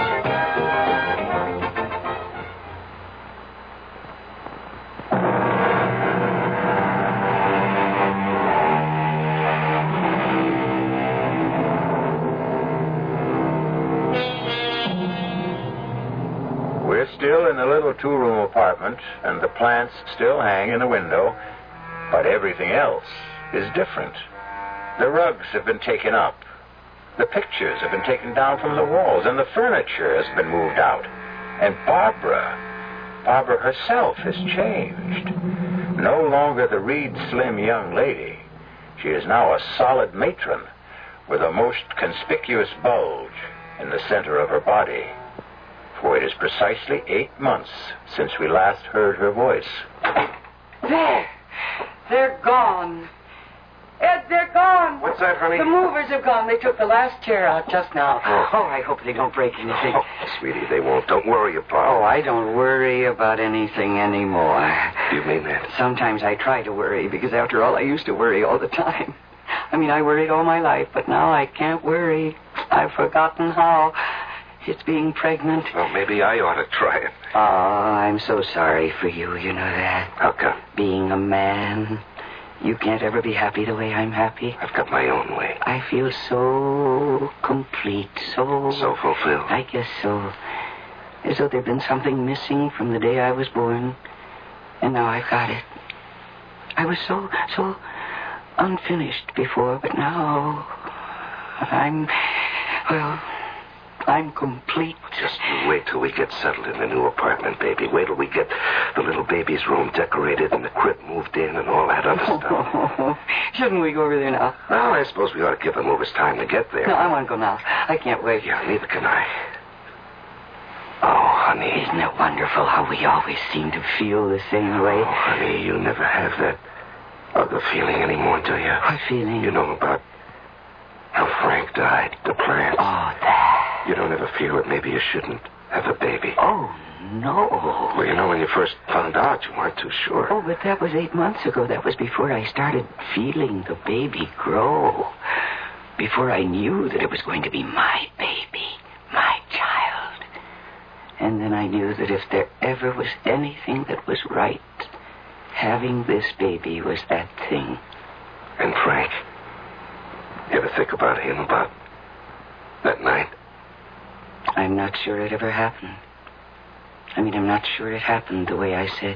We're still in the little two-room apartment, and the plants still hang in the window, but everything else is different. The rugs have been taken up. The pictures have been taken down from the walls, and the furniture has been moved out. And Barbara, Barbara herself has changed. No longer the Reed Slim young lady. She is now a solid matron with a most conspicuous bulge in the center of her body. For it is precisely eight months since we last heard her voice. There. They're gone. Ed, they're gone. What's that, honey? The movers have gone. They took the last chair out just now. Oh. Oh, I hope they don't break anything. Oh, sweetie, they won't. Don't worry about Oh, it. I don't worry about anything anymore. Do you mean that? Sometimes I try to worry, because after all, I used to worry all the time. I mean, I worried all my life, but now I can't worry. I've forgotten how. It's being pregnant. Well, maybe I ought to try it. Oh, I'm so sorry for you, you know that. How come? Being a man, you can't ever be happy the way I'm happy. I've got my own way. I feel so complete, so... So fulfilled. I guess so. As though there'd been something missing from the day I was born. And now I've got it. I was so, so unfinished before, but now I'm, well, I'm complete. Just you wait till we get settled in the new apartment, baby. Wait till we get the little baby's room decorated and the crib moved in and all that other stuff. Shouldn't we go over there now? Well, I suppose we ought to give the movers time to get there. No, I want to go now. I can't wait. Yeah, neither can I. Oh, honey. Isn't it wonderful how we always seem to feel the same way? Oh, honey, you never have that other feeling anymore, do you? What feeling? You know about how Frank died, the plant. Oh, that. You don't ever feel that maybe you shouldn't have a baby. Oh, no. Well, you know, when you first found out, you weren't too sure. Oh, but that was eight months ago. That was before I started feeling the baby grow. Before I knew that it was going to be my baby, my child. And then I knew that if there ever was anything that was right, having this baby was that thing. And Frank, you ever think about him, about that night? I'm not sure it ever happened. I mean, I'm not sure it happened the way I said.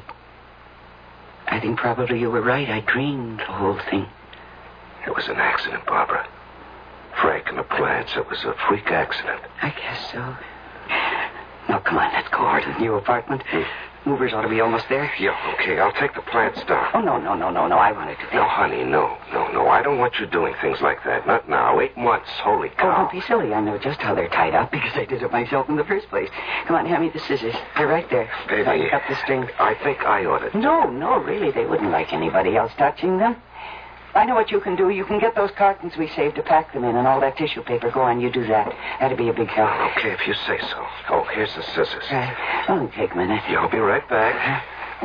I think probably you were right. I dreamed the whole thing. It was an accident, Barbara. Frank and the plants, it was a freak accident. I guess so. Now, come on, let's go over to the new apartment. Hmm. Movers ought to be almost there. Yeah, okay, I'll take the plants down. Oh, no, no, no, no, no, I wanted to. No, honey, no, no, no. I don't want you doing things like that. Not now. Eight months, holy cow. Oh, don't be silly. I know just how they're tied up because I did it myself in the first place. Come on, hand me the scissors. They're right there. Baby, I cut the string. I think I ought to. No, no, really, they wouldn't like anybody else touching them. I know what you can do. You can get those cartons we saved to pack them in and all that tissue paper. Go on, you do that. That'd be a big help. Okay, if you say so. Oh, here's the scissors. Right. Only take a minute. Yeah, I'll be right back.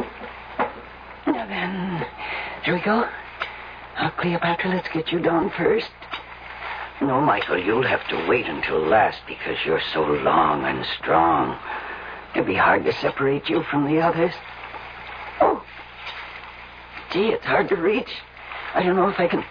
Now then, here we go. Now, Cleopatra, let's get you down first. No, Michael, you'll have to wait until last because you're so long and strong. It'll be hard to separate you from the others. Oh, gee, it's hard to reach. I don't know if I can...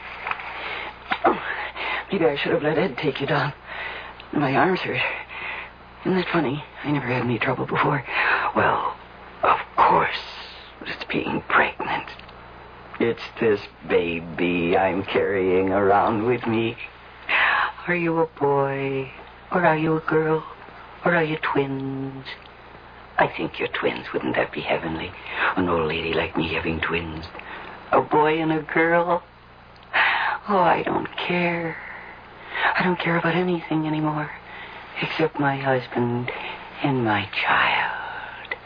Oh, maybe I should have let Ed take you down. My arms hurt. Isn't that funny? I never had any trouble before. Well, of course, it's being pregnant. It's this baby I'm carrying around with me. Are you a boy? Or are you a girl? Or are you twins? I think you're twins. Wouldn't that be heavenly? An old lady like me having twins. A boy and a girl? Oh, I don't care. I don't care about anything anymore, except my husband and my child.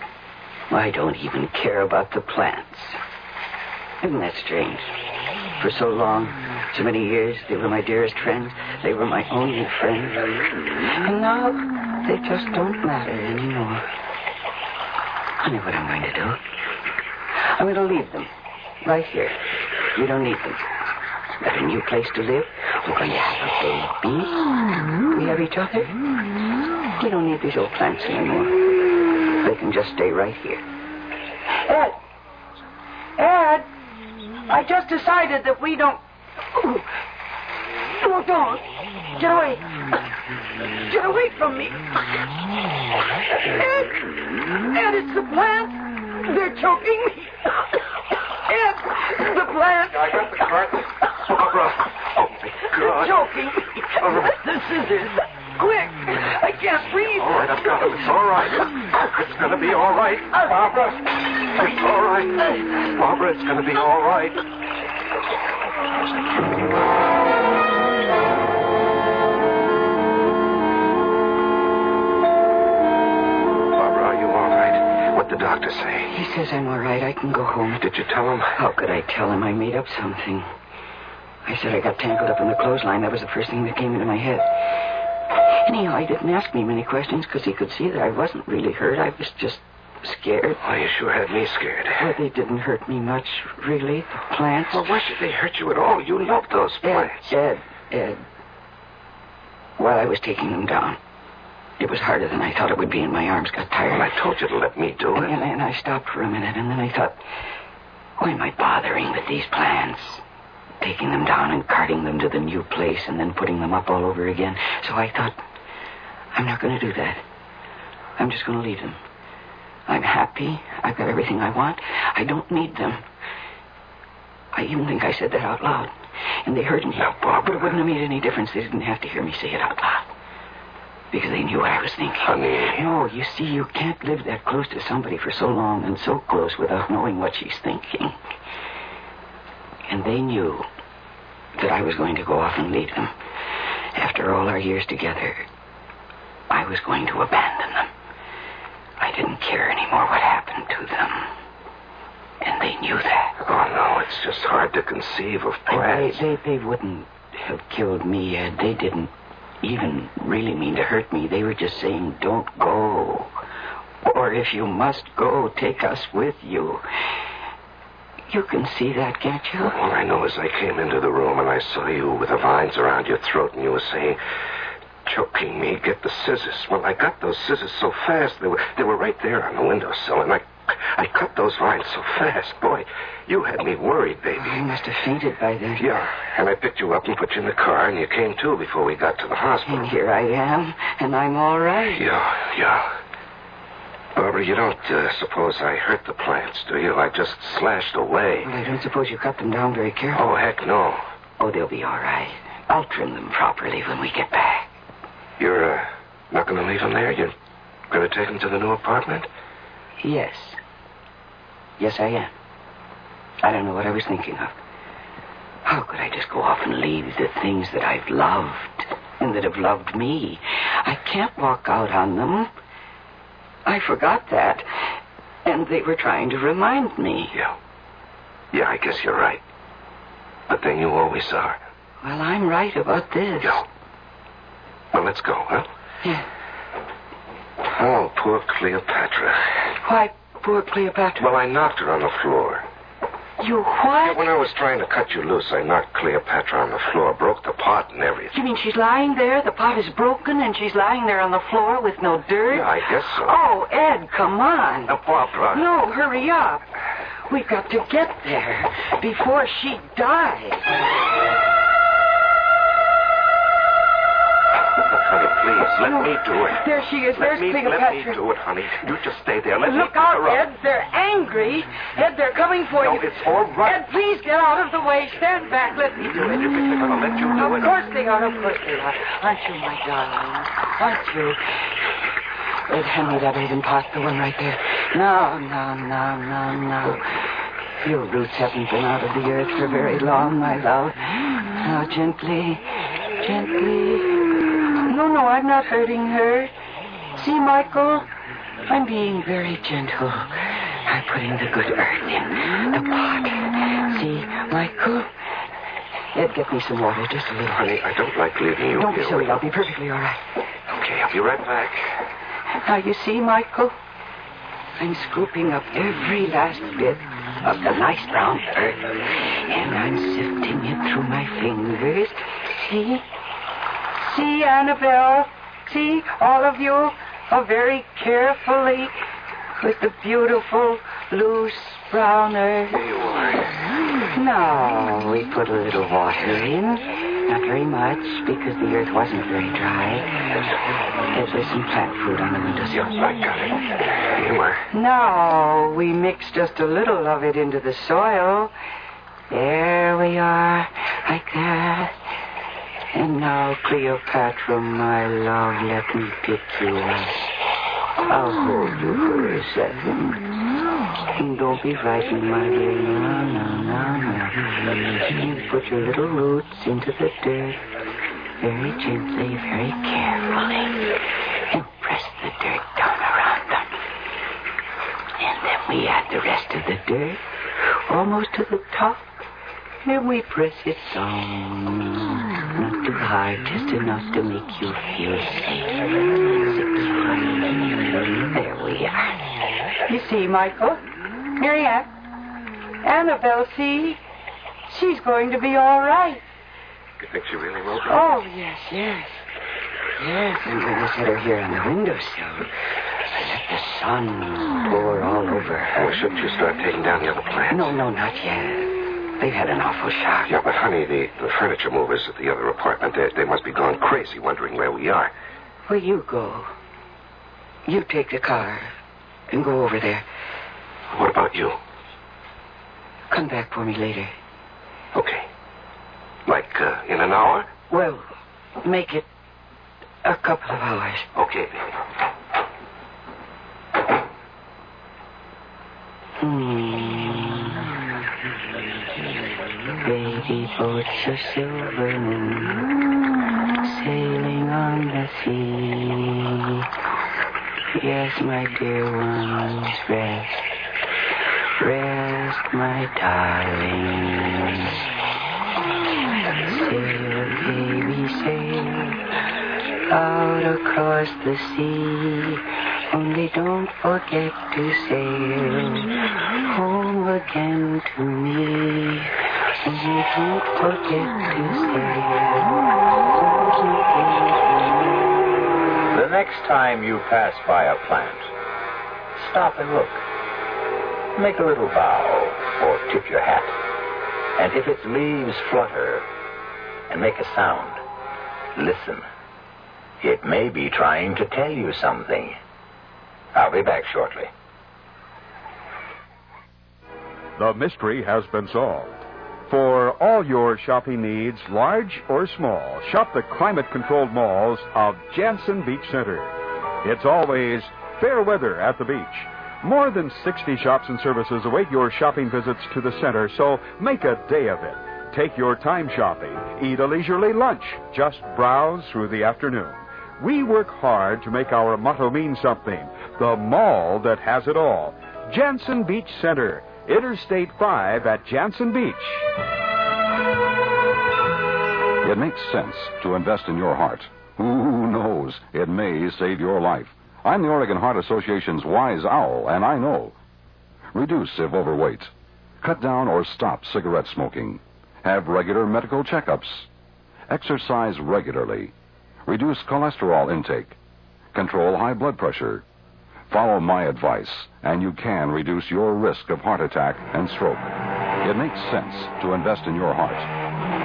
I don't even care about the plants. Isn't that strange? For so long, so many years, they were my dearest friends. They were my only friends. And now, they just don't matter anymore. I know what I'm going to do. I'm going to leave them. Right here. We don't need them. Got a new place to live. We're going to have a baby. We have each other. We don't need these old plants anymore. They can just stay right here. Ed! Ed! I just decided that we don't... Oh, no, don't. Get away. Get away from me. Ed! Ed, it's the plant. They're choking me. Ed, the plant. I got the cart. Barbara. Oh, my God. They're choking me. The scissors. Quick. I can't breathe. All right, I've got it. It's all right. It's going to be all right. Barbara. It's all right. Barbara, it's going to be all right. Barbara, are you all right? What'd the doctor say? He says I'm all right. I can go home. Did you tell him? How could I tell him? I made up something. I said I got tangled up in the clothesline. That was the first thing that came into my head. Anyhow, he didn't ask me many questions because he could see that I wasn't really hurt. I was just scared. Oh, you sure had me scared. Well, they didn't hurt me much, really. The plants. Well, why should they hurt you at all? You love those plants. Ed, Ed, Ed. While I was taking them down, it was harder than I thought it would be, and my arms got tired. Well, I told you to let me do it. And, and, and I stopped for a minute, and then I thought, why am I bothering with these plants? Taking them down and carting them to the new place and then putting them up all over again. So I thought, I'm not going to do that. I'm just going to leave them. I'm happy. I've got everything I want. I don't need them. I even think I said that out loud. And they heard me. Now, Barbara. But it wouldn't have made any difference. They didn't have to hear me say it out loud. Because they knew what I was thinking. Honey. No, you see, you can't live that close to somebody for so long and so close without knowing what she's thinking. And they knew that I was going to go off and leave them. After all our years together, I was going to abandon them. I didn't care anymore what happened to them. And they knew that. Oh, no, it's just hard to conceive of plans. They, they, they wouldn't have killed me, Ed. They didn't even really mean to hurt me. They were just saying, don't go. Or if you must go, take us with you. You can see that, can't you? All I know is I came into the room and I saw you with the vines around your throat and you were saying, choking me, get the scissors. Well, I got those scissors so fast, they were they were right there on the windowsill, and I I cut those vines so fast. Boy, you had me worried, baby. I must have fainted by then. Yeah, and I picked you up and put you in the car, and you came to before we got to the hospital. And here I am, and I'm all right. Yeah, yeah. Barbara, you don't uh, suppose I hurt the plants, do you? I just slashed away. Well, I don't suppose you cut them down very carefully. Oh, heck no. Oh, they'll be all right. I'll trim them properly when we get back. You're uh, not going to leave them there? You're going to take them to the new apartment? Yes. Yes, I am. I don't know what I was thinking of. How could I just go off and leave the things that I've loved and that have loved me? I can't walk out on them. I forgot that. And they were trying to remind me. Yeah. Yeah, I guess you're right. But then you always are. Well, I'm right about this. Yeah. Well, let's go, huh? Yeah. Oh, poor Cleopatra. Why, poor Cleopatra? Well, I knocked her on the floor. You what? When I was trying to cut you loose, I knocked Cleopatra on the floor, broke the pot and everything. You mean she's lying there? The pot is broken and she's lying there on the floor with no dirt? Yeah, I guess so. Oh, Ed, come on. Now, Barbara. No, hurry up. We've got to get there before she dies. Honey, please, let no. me do it. There she is. Let There's me, Cleopatra. Let me do it, honey. You just stay there. Let Look me out, her Ed. up. They're angry. Ed, they're coming for no, you. No, it's all right. Ed, please get out of the way. Stand back. Let me do it. You think they're going to let you do of it? Of course they are. Of course they are. Aren't you, my darling? Aren't you? Ed, hand me that earthen pot, the one right there. No, no, no, no, no. Your roots haven't been out of the earth for very long, my love. Now, gently, gently. No, no, I'm not hurting her. See, Michael? I'm being very gentle. I'm putting the good earth in the pot. See, Michael? Ed, get me some water, just a little. Honey, I don't like leaving you Don't here. be silly. I'll be perfectly all right. Okay, I'll be right back. Now, you see, Michael? I'm scooping up every last bit of the nice brown earth, and I'm sifting it through my fingers. See? See, Annabelle? See, all of you are very carefully with the beautiful, loose brown earth. There you are. Now, we put a little water in. Not very much, because the earth wasn't very dry. There's some plant food on the windowsill. Yes, I got it. There you are. Now, we mix just a little of it into the soil. There we are, like that. And now, Cleopatra, my love, let me pick you up. I'll hold you for a second. And don't be frightened, my dear. No, no, no, no. You put your little roots into the dirt very gently, very carefully, and press the dirt down around them. And then we add the rest of the dirt almost to the top. And we press it down. Not too hard, just enough to make you feel safe. There we are. You see, Michael? Marianne? Annabelle, see? She's going to be all right. You think she really will be? Oh, yes, yes. Yes, I'm going to set her here on the windowsill. Let the sun pour all over her. Well, shouldn't you start taking down the other plants? No, no, not yet. They've had an awful shock. Yeah, but, honey, the, the furniture movers at the other apartment, they, they must be gone crazy wondering where we are. Well, you go. You take the car and go over there. What about you? Come back for me later. Okay. Like uh, in an hour? Well, make it a couple of hours. Okay, baby. Hmm. Baby boats of silver moon sailing on the sea. Yes, my dear ones, rest. Rest, my darling. Sail, baby, sail out across the sea. Only don't forget to sail home again to me. Only don't forget to sail home again to me. The next time you pass by a plant, stop and look. Make a little bow or tip your hat. And if its leaves flutter and make a sound, listen. It may be trying to tell you something. I'll be back shortly. The mystery has been solved. For all your shopping needs, large or small, shop the climate-controlled malls of Jansen Beach Center. It's always fair weather at the beach. More than sixty shops and services await your shopping visits to the center, so make a day of it. Take your time shopping. Eat a leisurely lunch. Just browse through the afternoon. We work hard to make our motto mean something. The mall that has it all. Jansen Beach Center. Interstate five at Jansen Beach. It makes sense to invest in your heart. Who knows? It may save your life. I'm the Oregon Heart Association's wise owl, and I know. Reduce if overweight. Cut down or stop cigarette smoking. Have regular medical checkups. Exercise regularly. Reduce cholesterol intake. Control high blood pressure. Follow my advice, and you can reduce your risk of heart attack and stroke. It makes sense to invest in your heart.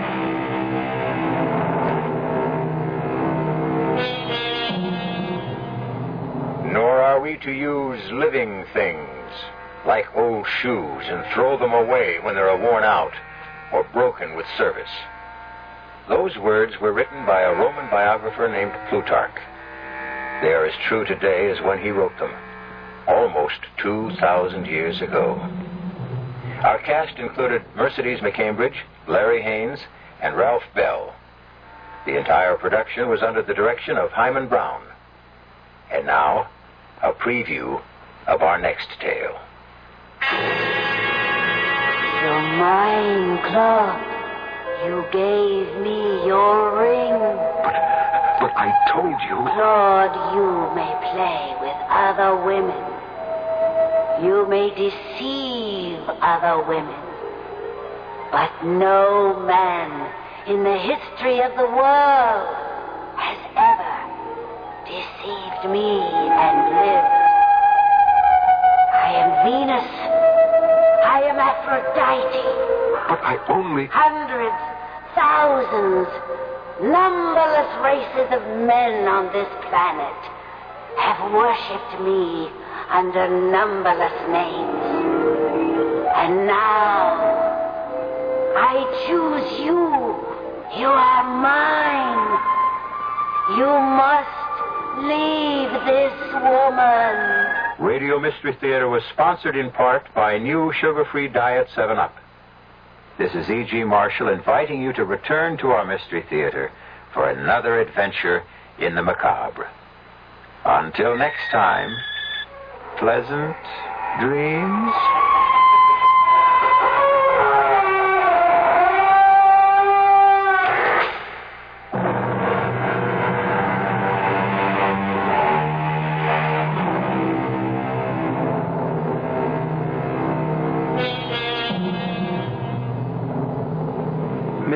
Nor are we to use living things, like old shoes, and throw them away when they're worn out or broken with service. Those words were written by a Roman biographer named Plutarch. They are as true today as when he wrote them, almost two thousand years ago. Our cast included Mercedes McCambridge, Larry Haynes, and Ralph Bell. The entire production was under the direction of Hyman Brown. And now, a preview of our next tale. You're mine, Claude. You gave me your ring. But, but I told you... Claude, you may play with other women. You may deceive other women. But no man in the history of the world has ever deceived me and lived. I am Venus. I am Aphrodite. But I only... Hundreds, thousands, numberless races of men on this planet have worshipped me under numberless names. And now, I choose you. You are mine. You must leave this woman. Radio Mystery Theater was sponsored in part by new sugar-free diet seven up. This is E G. Marshall inviting you to return to our Mystery Theater for another adventure in the macabre. Until next time, pleasant dreams.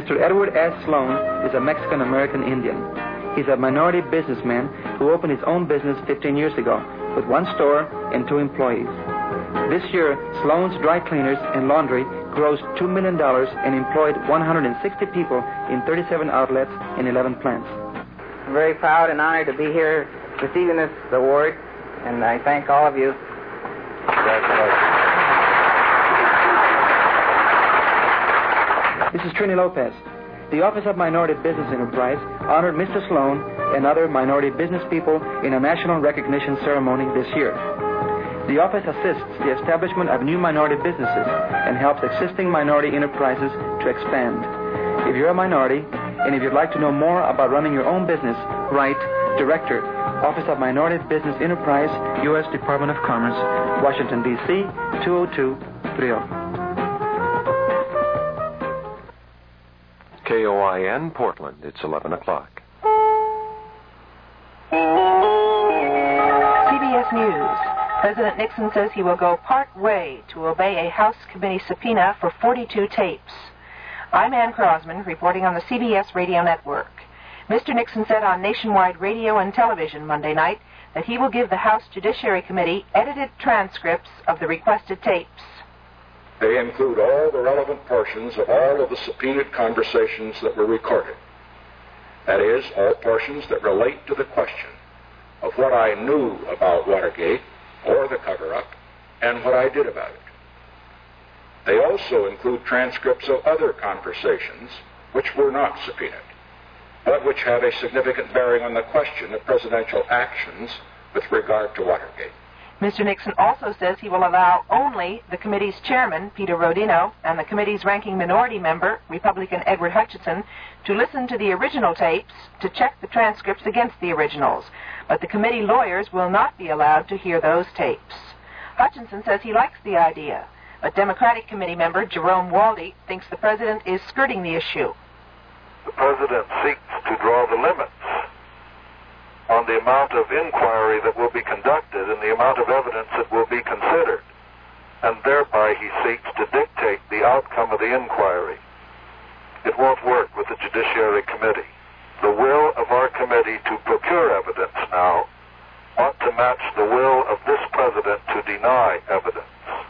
Mister Edward S. Sloan is a Mexican-American Indian. He's a minority businessman who opened his own business fifteen years ago with one store and two employees. This year, Sloan's Dry Cleaners and Laundry grossed two million dollars and employed one hundred sixty people in thirty-seven outlets in eleven plants. I'm very proud and honored to be here receiving this award, and I thank all of you. Congratulations. This is Trini Lopez. The Office of Minority Business Enterprise honored Mister Sloan and other minority business people in a national recognition ceremony this year. The office assists the establishment of new minority businesses and helps existing minority enterprises to expand. If you're a minority and if you'd like to know more about running your own business, write Director, Office of Minority Business Enterprise, U S Department of Commerce, Washington, D C two oh two three oh. K O I N, Portland. It's eleven o'clock. C B S News. President Nixon says he will go part way to obey a House committee subpoena for forty-two tapes. I'm Ann Crosman, reporting on the C B S Radio Network. Mister Nixon said on nationwide radio and television Monday night that he will give the House Judiciary Committee edited transcripts of the requested tapes. They include all the relevant portions of all of the subpoenaed conversations that were recorded. That is, all portions that relate to the question of what I knew about Watergate or the cover-up and what I did about it. They also include transcripts of other conversations which were not subpoenaed, but which have a significant bearing on the question of presidential actions with regard to Watergate. Mister Nixon also says he will allow only the committee's chairman, Peter Rodino, and the committee's ranking minority member, Republican Edward Hutchinson, to listen to the original tapes to check the transcripts against the originals. But the committee lawyers will not be allowed to hear those tapes. Hutchinson says he likes the idea, but Democratic committee member Jerome Waldy thinks the president is skirting the issue. The president seeks to draw the limits on the amount of inquiry that will be conducted and the amount of evidence that will be considered, and thereby he seeks to dictate the outcome of the inquiry. It won't work with the Judiciary Committee. The will of our committee to procure evidence now ought to match the will of this president to deny evidence.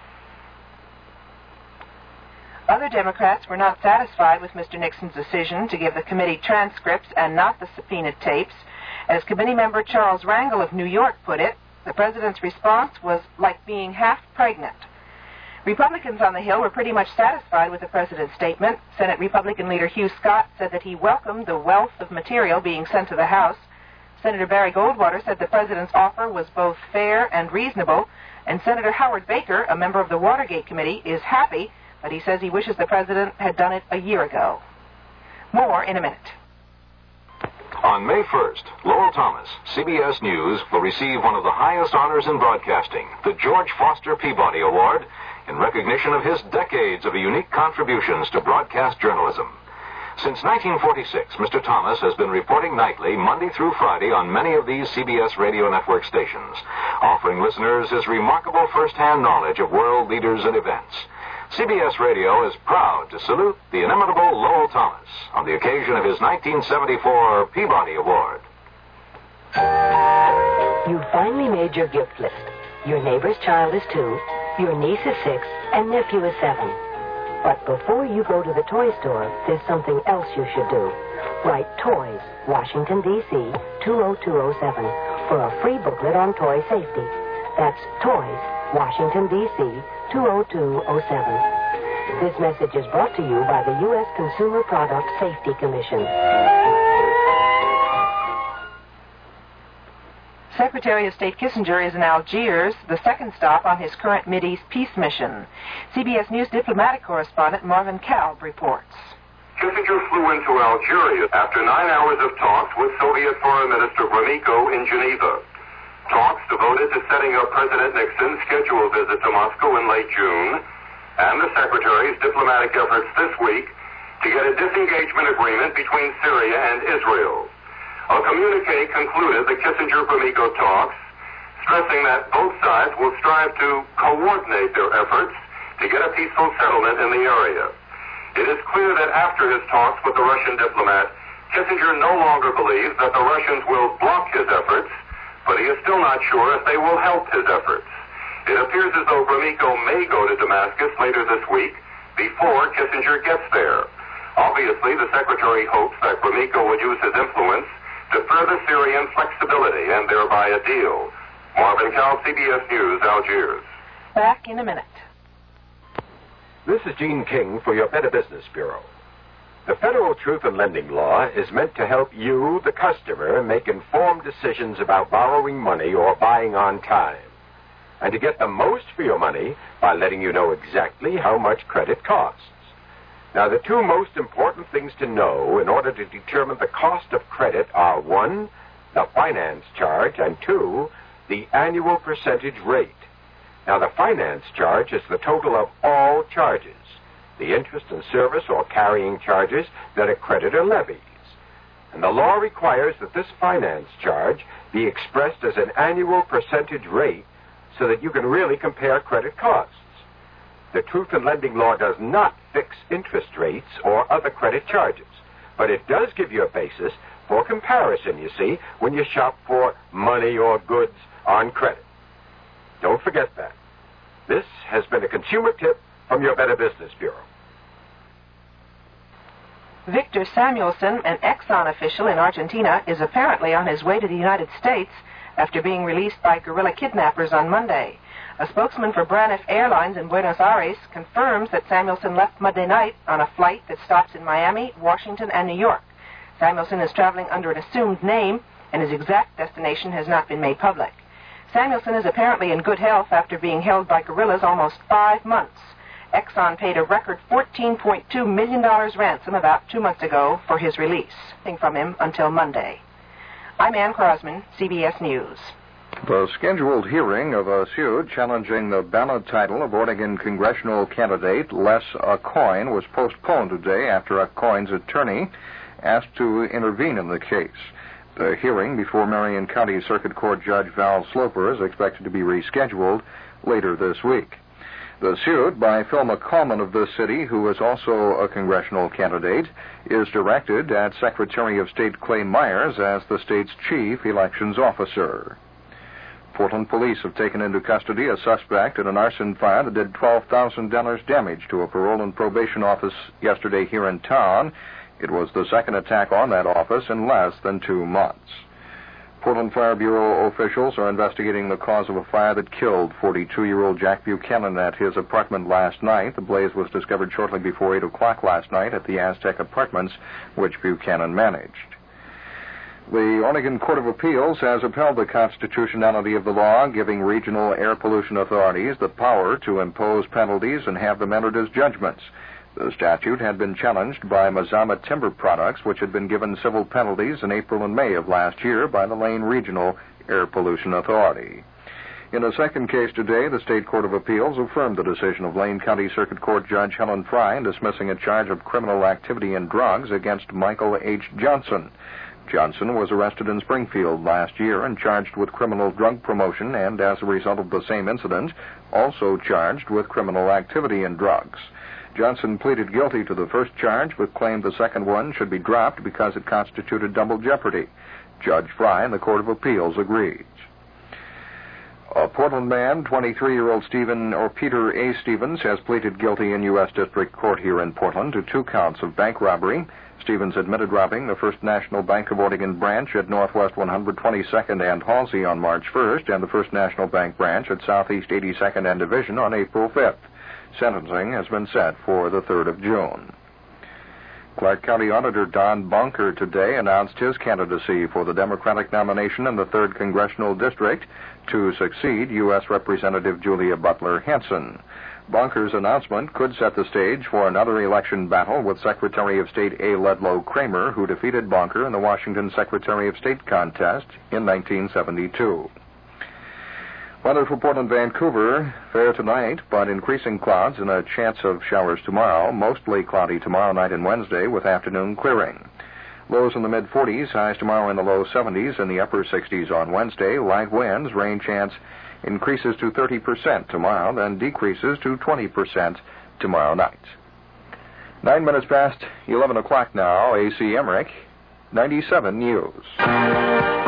Other Democrats were not satisfied with Mister Nixon's decision to give the committee transcripts and not the subpoenaed tapes. As committee member Charles Rangel of New York put it, the president's response was like being half pregnant. Republicans on the Hill were pretty much satisfied with the president's statement. Senate Republican leader Hugh Scott said that he welcomed the wealth of material being sent to the House. Senator Barry Goldwater said the president's offer was both fair and reasonable. And Senator Howard Baker, a member of the Watergate Committee, is happy, but he says he wishes the president had done it a year ago. More in a minute. On May first, Lowell Thomas, C B S News, will receive one of the highest honors in broadcasting, the George Foster Peabody Award, in recognition of his decades of unique contributions to broadcast journalism. Since nineteen forty-six, Mister Thomas has been reporting nightly, Monday through Friday, on many of these C B S Radio Network stations, offering listeners his remarkable first-hand knowledge of world leaders and events. C B S Radio is proud to salute the inimitable Lowell Thomas on the occasion of his nineteen seventy-four Peabody Award. You've finally made your gift list. Your neighbor's child is two, your niece is six, and nephew is seven. But before you go to the toy store, there's something else you should do. Write Toys, Washington, D C two oh two oh seven for a free booklet on toy safety. That's Toys, Washington, D C two oh two oh seven. This message is brought to you by the U S Consumer Product Safety Commission. Secretary of State Kissinger is in Algiers, the second stop on his current Mideast peace mission. C B S News diplomatic correspondent Marvin Kalb reports. Kissinger flew into Algeria after nine hours of talks with Soviet Foreign Minister Gromyko in Geneva. Talks devoted to setting up President Nixon's scheduled visit to Moscow in late June, and the Secretary's diplomatic efforts this week to get a disengagement agreement between Syria and Israel. A communique concluded the Kissinger-Gromyko talks, stressing that both sides will strive to coordinate their efforts to get a peaceful settlement in the area. It is clear that after his talks with the Russian diplomat, Kissinger no longer believes that the Russians will block his efforts, but he is still not sure if they will help his efforts. It appears as though Gromyko may go to Damascus later this week before Kissinger gets there. Obviously, the Secretary hopes that Gromyko would use his influence to further Syrian flexibility and thereby a deal. Marvin Cow, C B S News, Algiers. Back in a minute. This is Gene King for your Better Business Bureau. The Federal Truth in Lending Law is meant to help you, the customer, make informed decisions about borrowing money or buying on time, and to get the most for your money by letting you know exactly how much credit costs. Now, the two most important things to know in order to determine the cost of credit are, one, the finance charge, and two, the annual percentage rate. Now, the finance charge is the total of all charges, the interest and service or carrying charges that a creditor levies. And the law requires that this finance charge be expressed as an annual percentage rate so that you can really compare credit costs. The Truth in Lending Law does not fix interest rates or other credit charges, but it does give you a basis for comparison, you see, when you shop for money or goods on credit. Don't forget that. This has been a consumer tip from your Better Business Bureau. Victor Samuelson, an Exxon official in Argentina, is apparently on his way to the United States after being released by guerrilla kidnappers on Monday. A spokesman for Braniff Airlines in Buenos Aires confirms that Samuelson left Monday night on a flight that stops in Miami, Washington, and New York. Samuelson is traveling under an assumed name, and his exact destination has not been made public. Samuelson is apparently in good health after being held by guerrillas almost five months. Exxon paid a record fourteen point two million dollars ransom about two months ago for his release, from him until Monday. I'm Ann Crosman, C B S News. The scheduled hearing of a suit challenging the ballot title of Oregon congressional candidate Les Aucoin was postponed today after Aucoin's attorney asked to intervene in the case. The hearing before Marion County Circuit Court Judge Val Sloper is expected to be rescheduled later this week. The suit by Phil McCallman of this city, who is also a congressional candidate, is directed at Secretary of State Clay Myers as the state's chief elections officer. Portland police have taken into custody a suspect in an arson fire that did twelve thousand dollars damage to a parole and probation office yesterday here in town. It was the second attack on that office in less than two months. Portland Fire Bureau officials are investigating the cause of a fire that killed forty-two-year-old Jack Buchanan at his apartment last night. The blaze was discovered shortly before eight o'clock last night at the Aztec Apartments, which Buchanan managed. The Oregon Court of Appeals has upheld the constitutionality of the law, giving regional air pollution authorities the power to impose penalties and have them entered as judgments. The statute had been challenged by Mazama Timber Products, which had been given civil penalties in April and May of last year by the Lane Regional Air Pollution Authority. In a second case today, the State Court of Appeals affirmed the decision of Lane County Circuit Court Judge Helen Fry in dismissing a charge of criminal activity in drugs against Michael H. Johnson. Johnson was arrested in Springfield last year and charged with criminal drug promotion and, as a result of the same incident, also charged with criminal activity in drugs. Johnson pleaded guilty to the first charge, but claimed the second one should be dropped because it constituted double jeopardy. Judge Fry in the Court of Appeals agreed. A Portland man, twenty-three-year-old Stephen or Peter A. Stevens, has pleaded guilty in U S District Court here in Portland to two counts of bank robbery. Stevens admitted robbing the First National Bank of Oregon branch at Northwest one hundred twenty-second and Halsey on March first and the First National Bank branch at Southeast eighty-second and Division on April fifth. Sentencing has been set for the third of June. Clark County Auditor Don Bunker today announced his candidacy for the Democratic nomination in the third Congressional District to succeed U S Representative Julia Butler Hansen. Bunker's announcement could set the stage for another election battle with Secretary of State A. Ledlow Kramer, who defeated Bunker in the Washington Secretary of State contest in nineteen seventy-two. Weather for Portland, Vancouver, fair tonight, but increasing clouds and a chance of showers tomorrow. Mostly cloudy tomorrow night and Wednesday with afternoon clearing. Lows in the mid forties, highs tomorrow in the low seventies and the upper sixties on Wednesday. Light winds, rain chance increases to thirty percent tomorrow, then decreases to twenty percent tomorrow night. Nine minutes past eleven o'clock now. A C Emmerich, ninety-seven News.